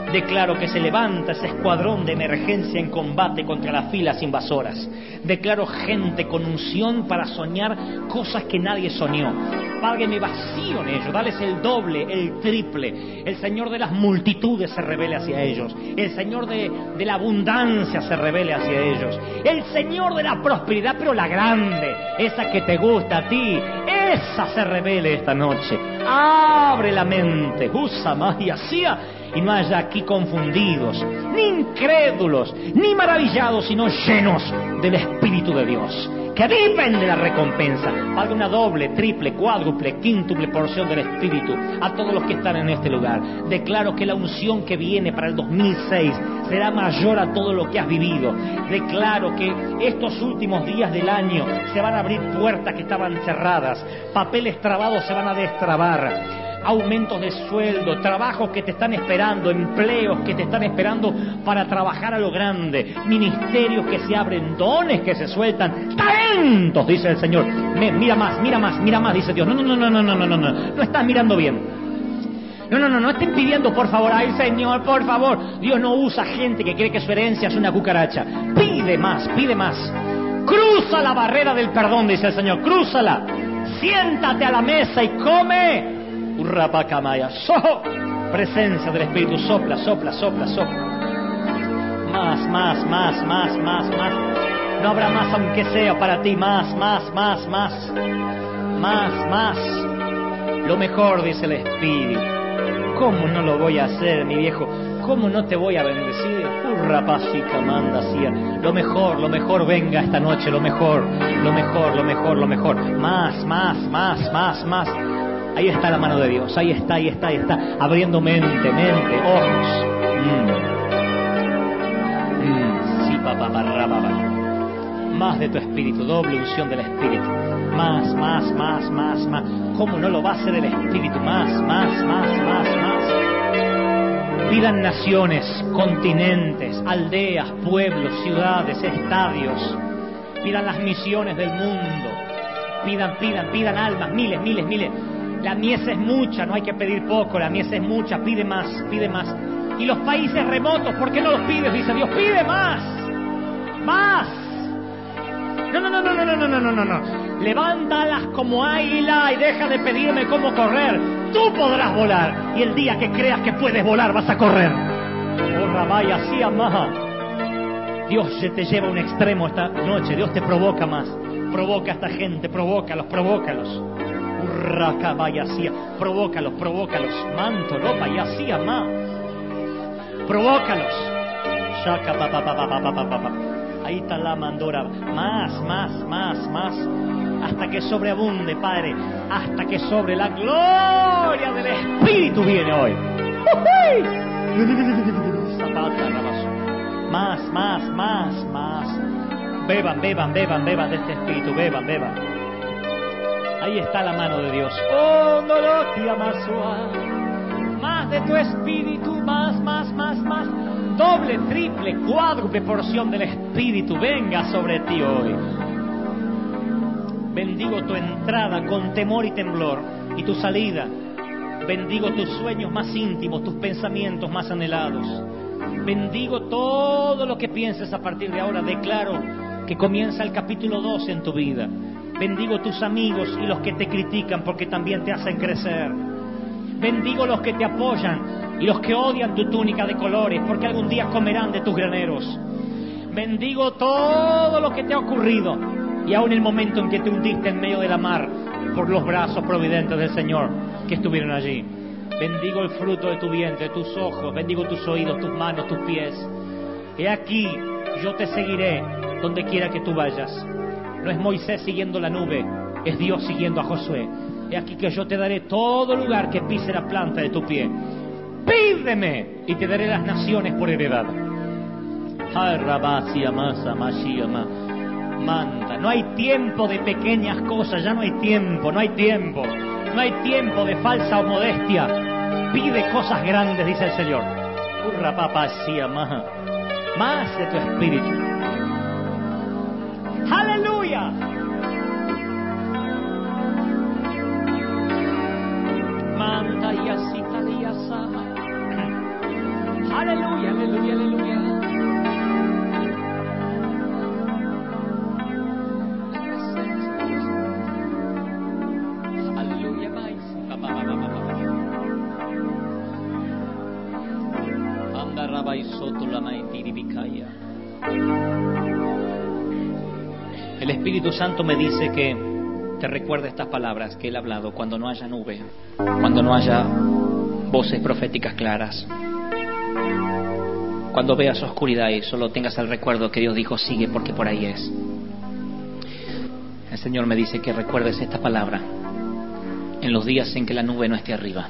Declaro que se levanta ese escuadrón de emergencia en combate contra las filas invasoras. Declaro gente con unción para soñar cosas que nadie soñó. Padre, me vacío en ellos, dales el doble, el triple. El Señor de las multitudes se revele hacia ellos. El Señor de la abundancia se revele hacia ellos. El Señor de la prosperidad, pero la grande, esa que te gusta a ti, esa se revele esta noche. Abre la mente, usa magia, y no haya aquí confundidos, ni incrédulos, ni maravillados, sino llenos del Espíritu de Dios, que viven de la recompensa. Pague una doble, triple, cuádruple, quíntuple porción del Espíritu a todos los que están en este lugar. Declaro que la unción que viene para el 2006 será mayor a todo lo que has vivido. Declaro que estos últimos días del año se van a abrir puertas que estaban cerradas, papeles trabados se van a destrabar, aumentos de sueldo, trabajos que te están esperando, empleos que te están esperando para trabajar a lo grande, ministerios que se abren, dones que se sueltan, talentos, dice el Señor. Mira más, dice Dios. No estás mirando bien. No estén pidiendo, por favor, ay Señor, por favor. Dios no usa gente que cree que su herencia es una cucaracha. Pide más. Cruza la barrera del perdón, dice el Señor, crúzala. Siéntate a la mesa y come. Urrapacamaya, presencia del Espíritu, sopla. Más. No habrá más aunque sea para ti, más. Lo mejor, dice el Espíritu. ¿Cómo no lo voy a hacer, mi viejo? ¿Cómo no te voy a bendecir? Urrapasica manda, lo mejor venga esta noche, lo mejor. Más. Ahí está la mano de Dios, ahí está, abriendo mente, ojos. Sí, papá. Más de tu Espíritu, doble unción del Espíritu. Más. ¿Cómo no lo va a hacer el Espíritu? Más. Pidan naciones, continentes, aldeas, pueblos, ciudades, estadios. Pidan las misiones del mundo. Pidan almas, miles. La mies es mucha, no hay que pedir poco, la mies es mucha, pide más. Y los países remotos, ¿por qué no los pides? Dice Dios, pide más. No. Levanta alas como águila y deja de pedirme cómo correr. Tú podrás volar, y el día que creas que puedes volar vas a correr. Oh, Rabay, así amá. Dios te lleva a un extremo esta noche, Dios te provoca más. Provoca a esta gente, provócalos. Provócalos, manto, ropa y así amá. Provócalos. Shaka pa. Ahí está la mandora. Más. Hasta que sobreabunde, Padre. Hasta que sobre la gloria del Espíritu viene hoy. Zapata, más. Beban de este Espíritu, beban. Ahí está la mano de Dios. Oh, no lo te amas suave. Más de tu Espíritu, más. Doble, triple, cuádruple porción del Espíritu venga sobre ti hoy. Bendigo tu entrada con temor y temblor y tu salida. Bendigo tus sueños más íntimos, tus pensamientos más anhelados. Bendigo todo lo que pienses a partir de ahora. Declaro que comienza el capítulo 2 en tu vida. Bendigo tus amigos y los que te critican porque también te hacen crecer. Bendigo los que te apoyan y los que odian tu túnica de colores porque algún día comerán de tus graneros. Bendigo todo lo que te ha ocurrido y aún el momento en que te hundiste en medio de la mar por los brazos providentes del Señor que estuvieron allí. Bendigo el fruto de tu vientre, tus ojos, bendigo tus oídos, tus manos, tus pies. He aquí, yo te seguiré donde quiera que tú vayas. No es Moisés siguiendo la nube, es Dios siguiendo a Josué. He aquí que yo te daré todo lugar que pise la planta de tu pie. Pídeme y te daré las naciones por heredad. Manda. No hay tiempo de pequeñas cosas, ya no hay tiempo. No hay tiempo de falsa o modestia. Pide cosas grandes, dice el Señor. Más de tu Espíritu. ¡Aleluya! Manda y así, El Espíritu Santo me dice que te recuerde estas palabras que Él ha hablado cuando no haya nube, cuando no haya voces proféticas claras, cuando veas oscuridad y solo tengas el recuerdo que Dios dijo: sigue porque por ahí es. El Señor me dice que recuerdes esta palabra en los días en que la nube no esté arriba,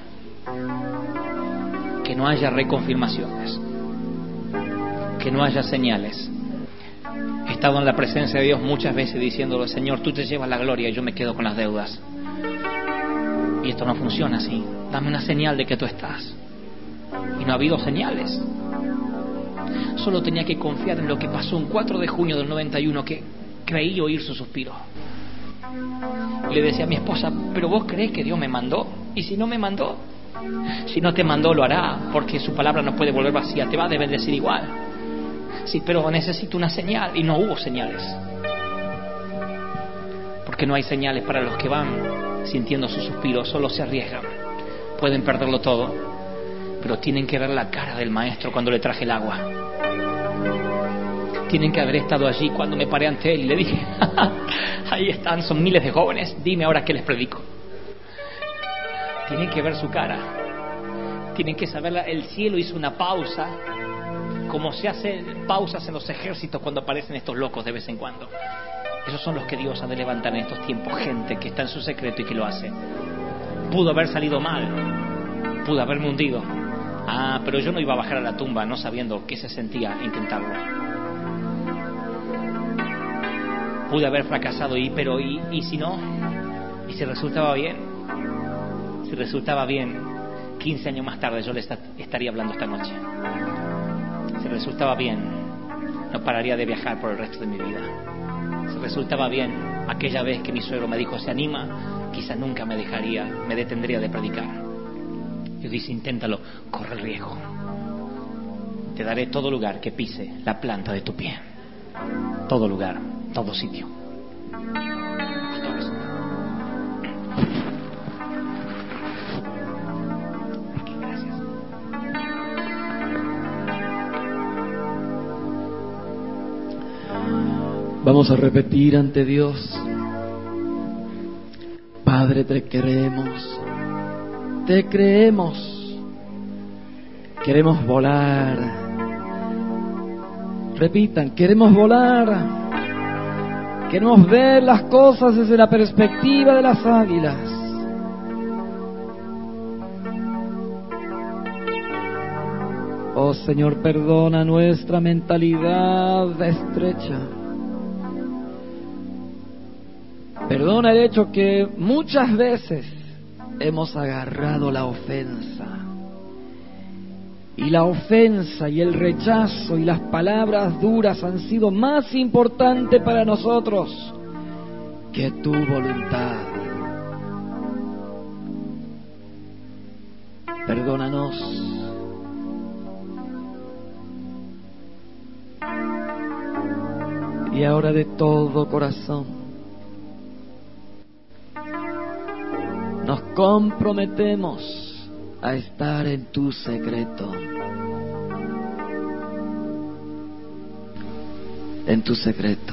que no haya reconfirmaciones, que no haya señales. He estado en la presencia de Dios muchas veces diciéndole: Señor, tú te llevas la gloria y yo me quedo con las deudas. Y esto no funciona así. Dame una señal de que tú estás. Y no ha habido señales. Solo tenía que confiar en lo que pasó un 4 de junio del 91, que creí oír su suspiro. Y le decía a mi esposa: ¿pero vos crees que Dios me mandó? ¿Y si no me mandó? Si no te mandó, lo hará, porque su palabra no puede volver vacía, te va a bendecir igual. Sí, pero necesito una señal. Y no hubo señales, porque no hay señales para los que van sintiendo su suspiro. Solo se arriesgan. Pueden perderlo todo, pero tienen que ver la cara del Maestro cuando le traje el agua. Tienen que haber estado allí cuando me paré ante Él y le dije: ahí están, son miles de jóvenes, dime ahora qué les predico. Tienen que ver su cara, tienen que saberla. El cielo hizo una pausa, como se hace pausas en los ejércitos cuando aparecen estos locos de vez en cuando. Esos son los que Dios ha de levantar en estos tiempos, gente que está en su secreto y que lo hace. Pudo haber salido mal, pudo haberme hundido. Pero yo no iba a bajar a la tumba no sabiendo qué se sentía intentarlo. Pude haber fracasado, pero si no, y si resultaba bien, 15 años más tarde yo le estaría hablando esta noche. Si resultaba bien, no pararía de viajar por el resto de mi vida. Si resultaba bien, aquella vez que mi suegro me dijo: se anima, quizá nunca me detendría de predicar. Yo dije: inténtalo, corre el riesgo. Te daré todo lugar que pise la planta de tu pie. Todo lugar, todo sitio. Pastores. Gracias. Vamos a repetir ante Dios: Padre, te queremos, queremos volar. Repitan: queremos volar, queremos ver las cosas desde la perspectiva de las águilas. Oh Señor, perdona nuestra mentalidad estrecha. Perdona el hecho que muchas veces hemos agarrado la ofensa. Y la ofensa y el rechazo y las palabras duras han sido más importantes para nosotros que tu voluntad. Perdónanos. Y ahora de todo corazón nos comprometemos a estar en tu secreto. En tu secreto.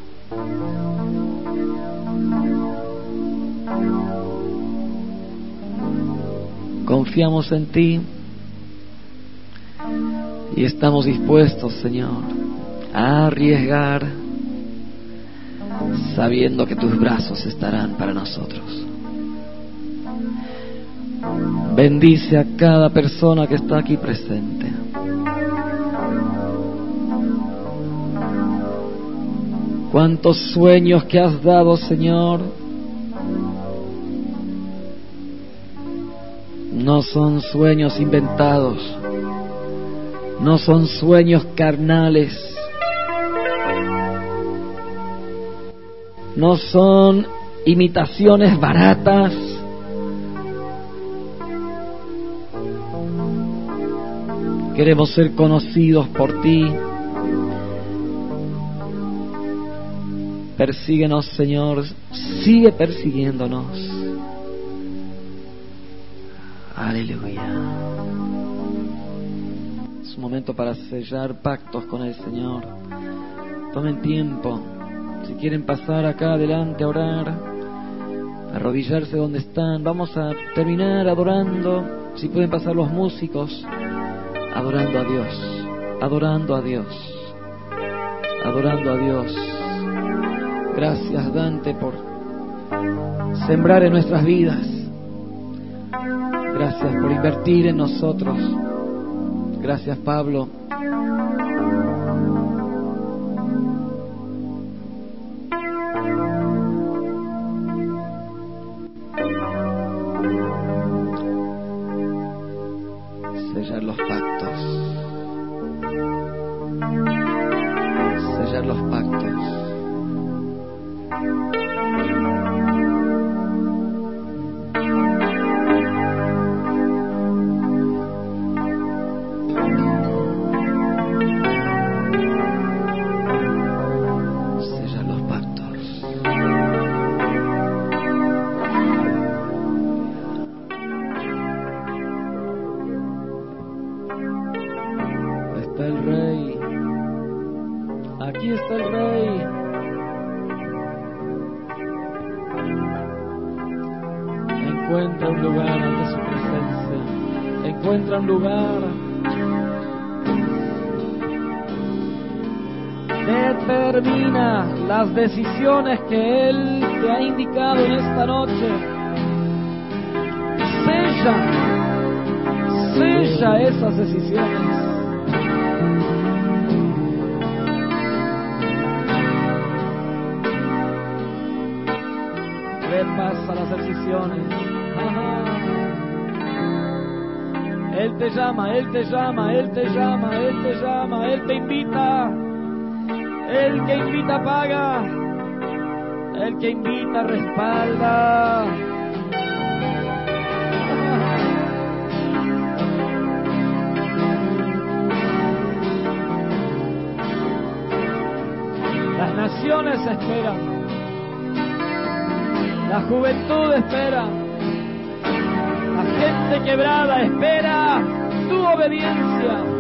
Confiamos en ti y estamos dispuestos, Señor, a arriesgar, sabiendo que tus brazos estarán para nosotros. Bendice a cada persona que está aquí presente. Cuántos sueños que has dado, Señor, no son sueños inventados, no son sueños carnales, no son imitaciones baratas. Queremos ser conocidos por ti. Persíguenos, Señor, sigue persiguiéndonos. Aleluya. Es un momento para sellar pactos con el Señor. Tomen tiempo. Si quieren pasar acá adelante a orar, arrodillarse donde están. Vamos a terminar adorando. Si pueden pasar los músicos, adorando a Dios, adorando a Dios, adorando a Dios. Gracias, Dante, por sembrar en nuestras vidas. Gracias por invertir en nosotros. Gracias, Pablo. Sellar los pactos. Sellar los pactos. Encuentra un lugar ante su presencia. Encuentra un lugar. Determina las decisiones que Él te ha indicado en esta noche. Sella esas decisiones. Repasa las decisiones. Él te llama, Él te llama, Él te llama, Él te llama, Él te invita. El que invita paga. El que invita respalda. Las naciones esperan. La juventud espera. La gente quebrada espera tu obediencia.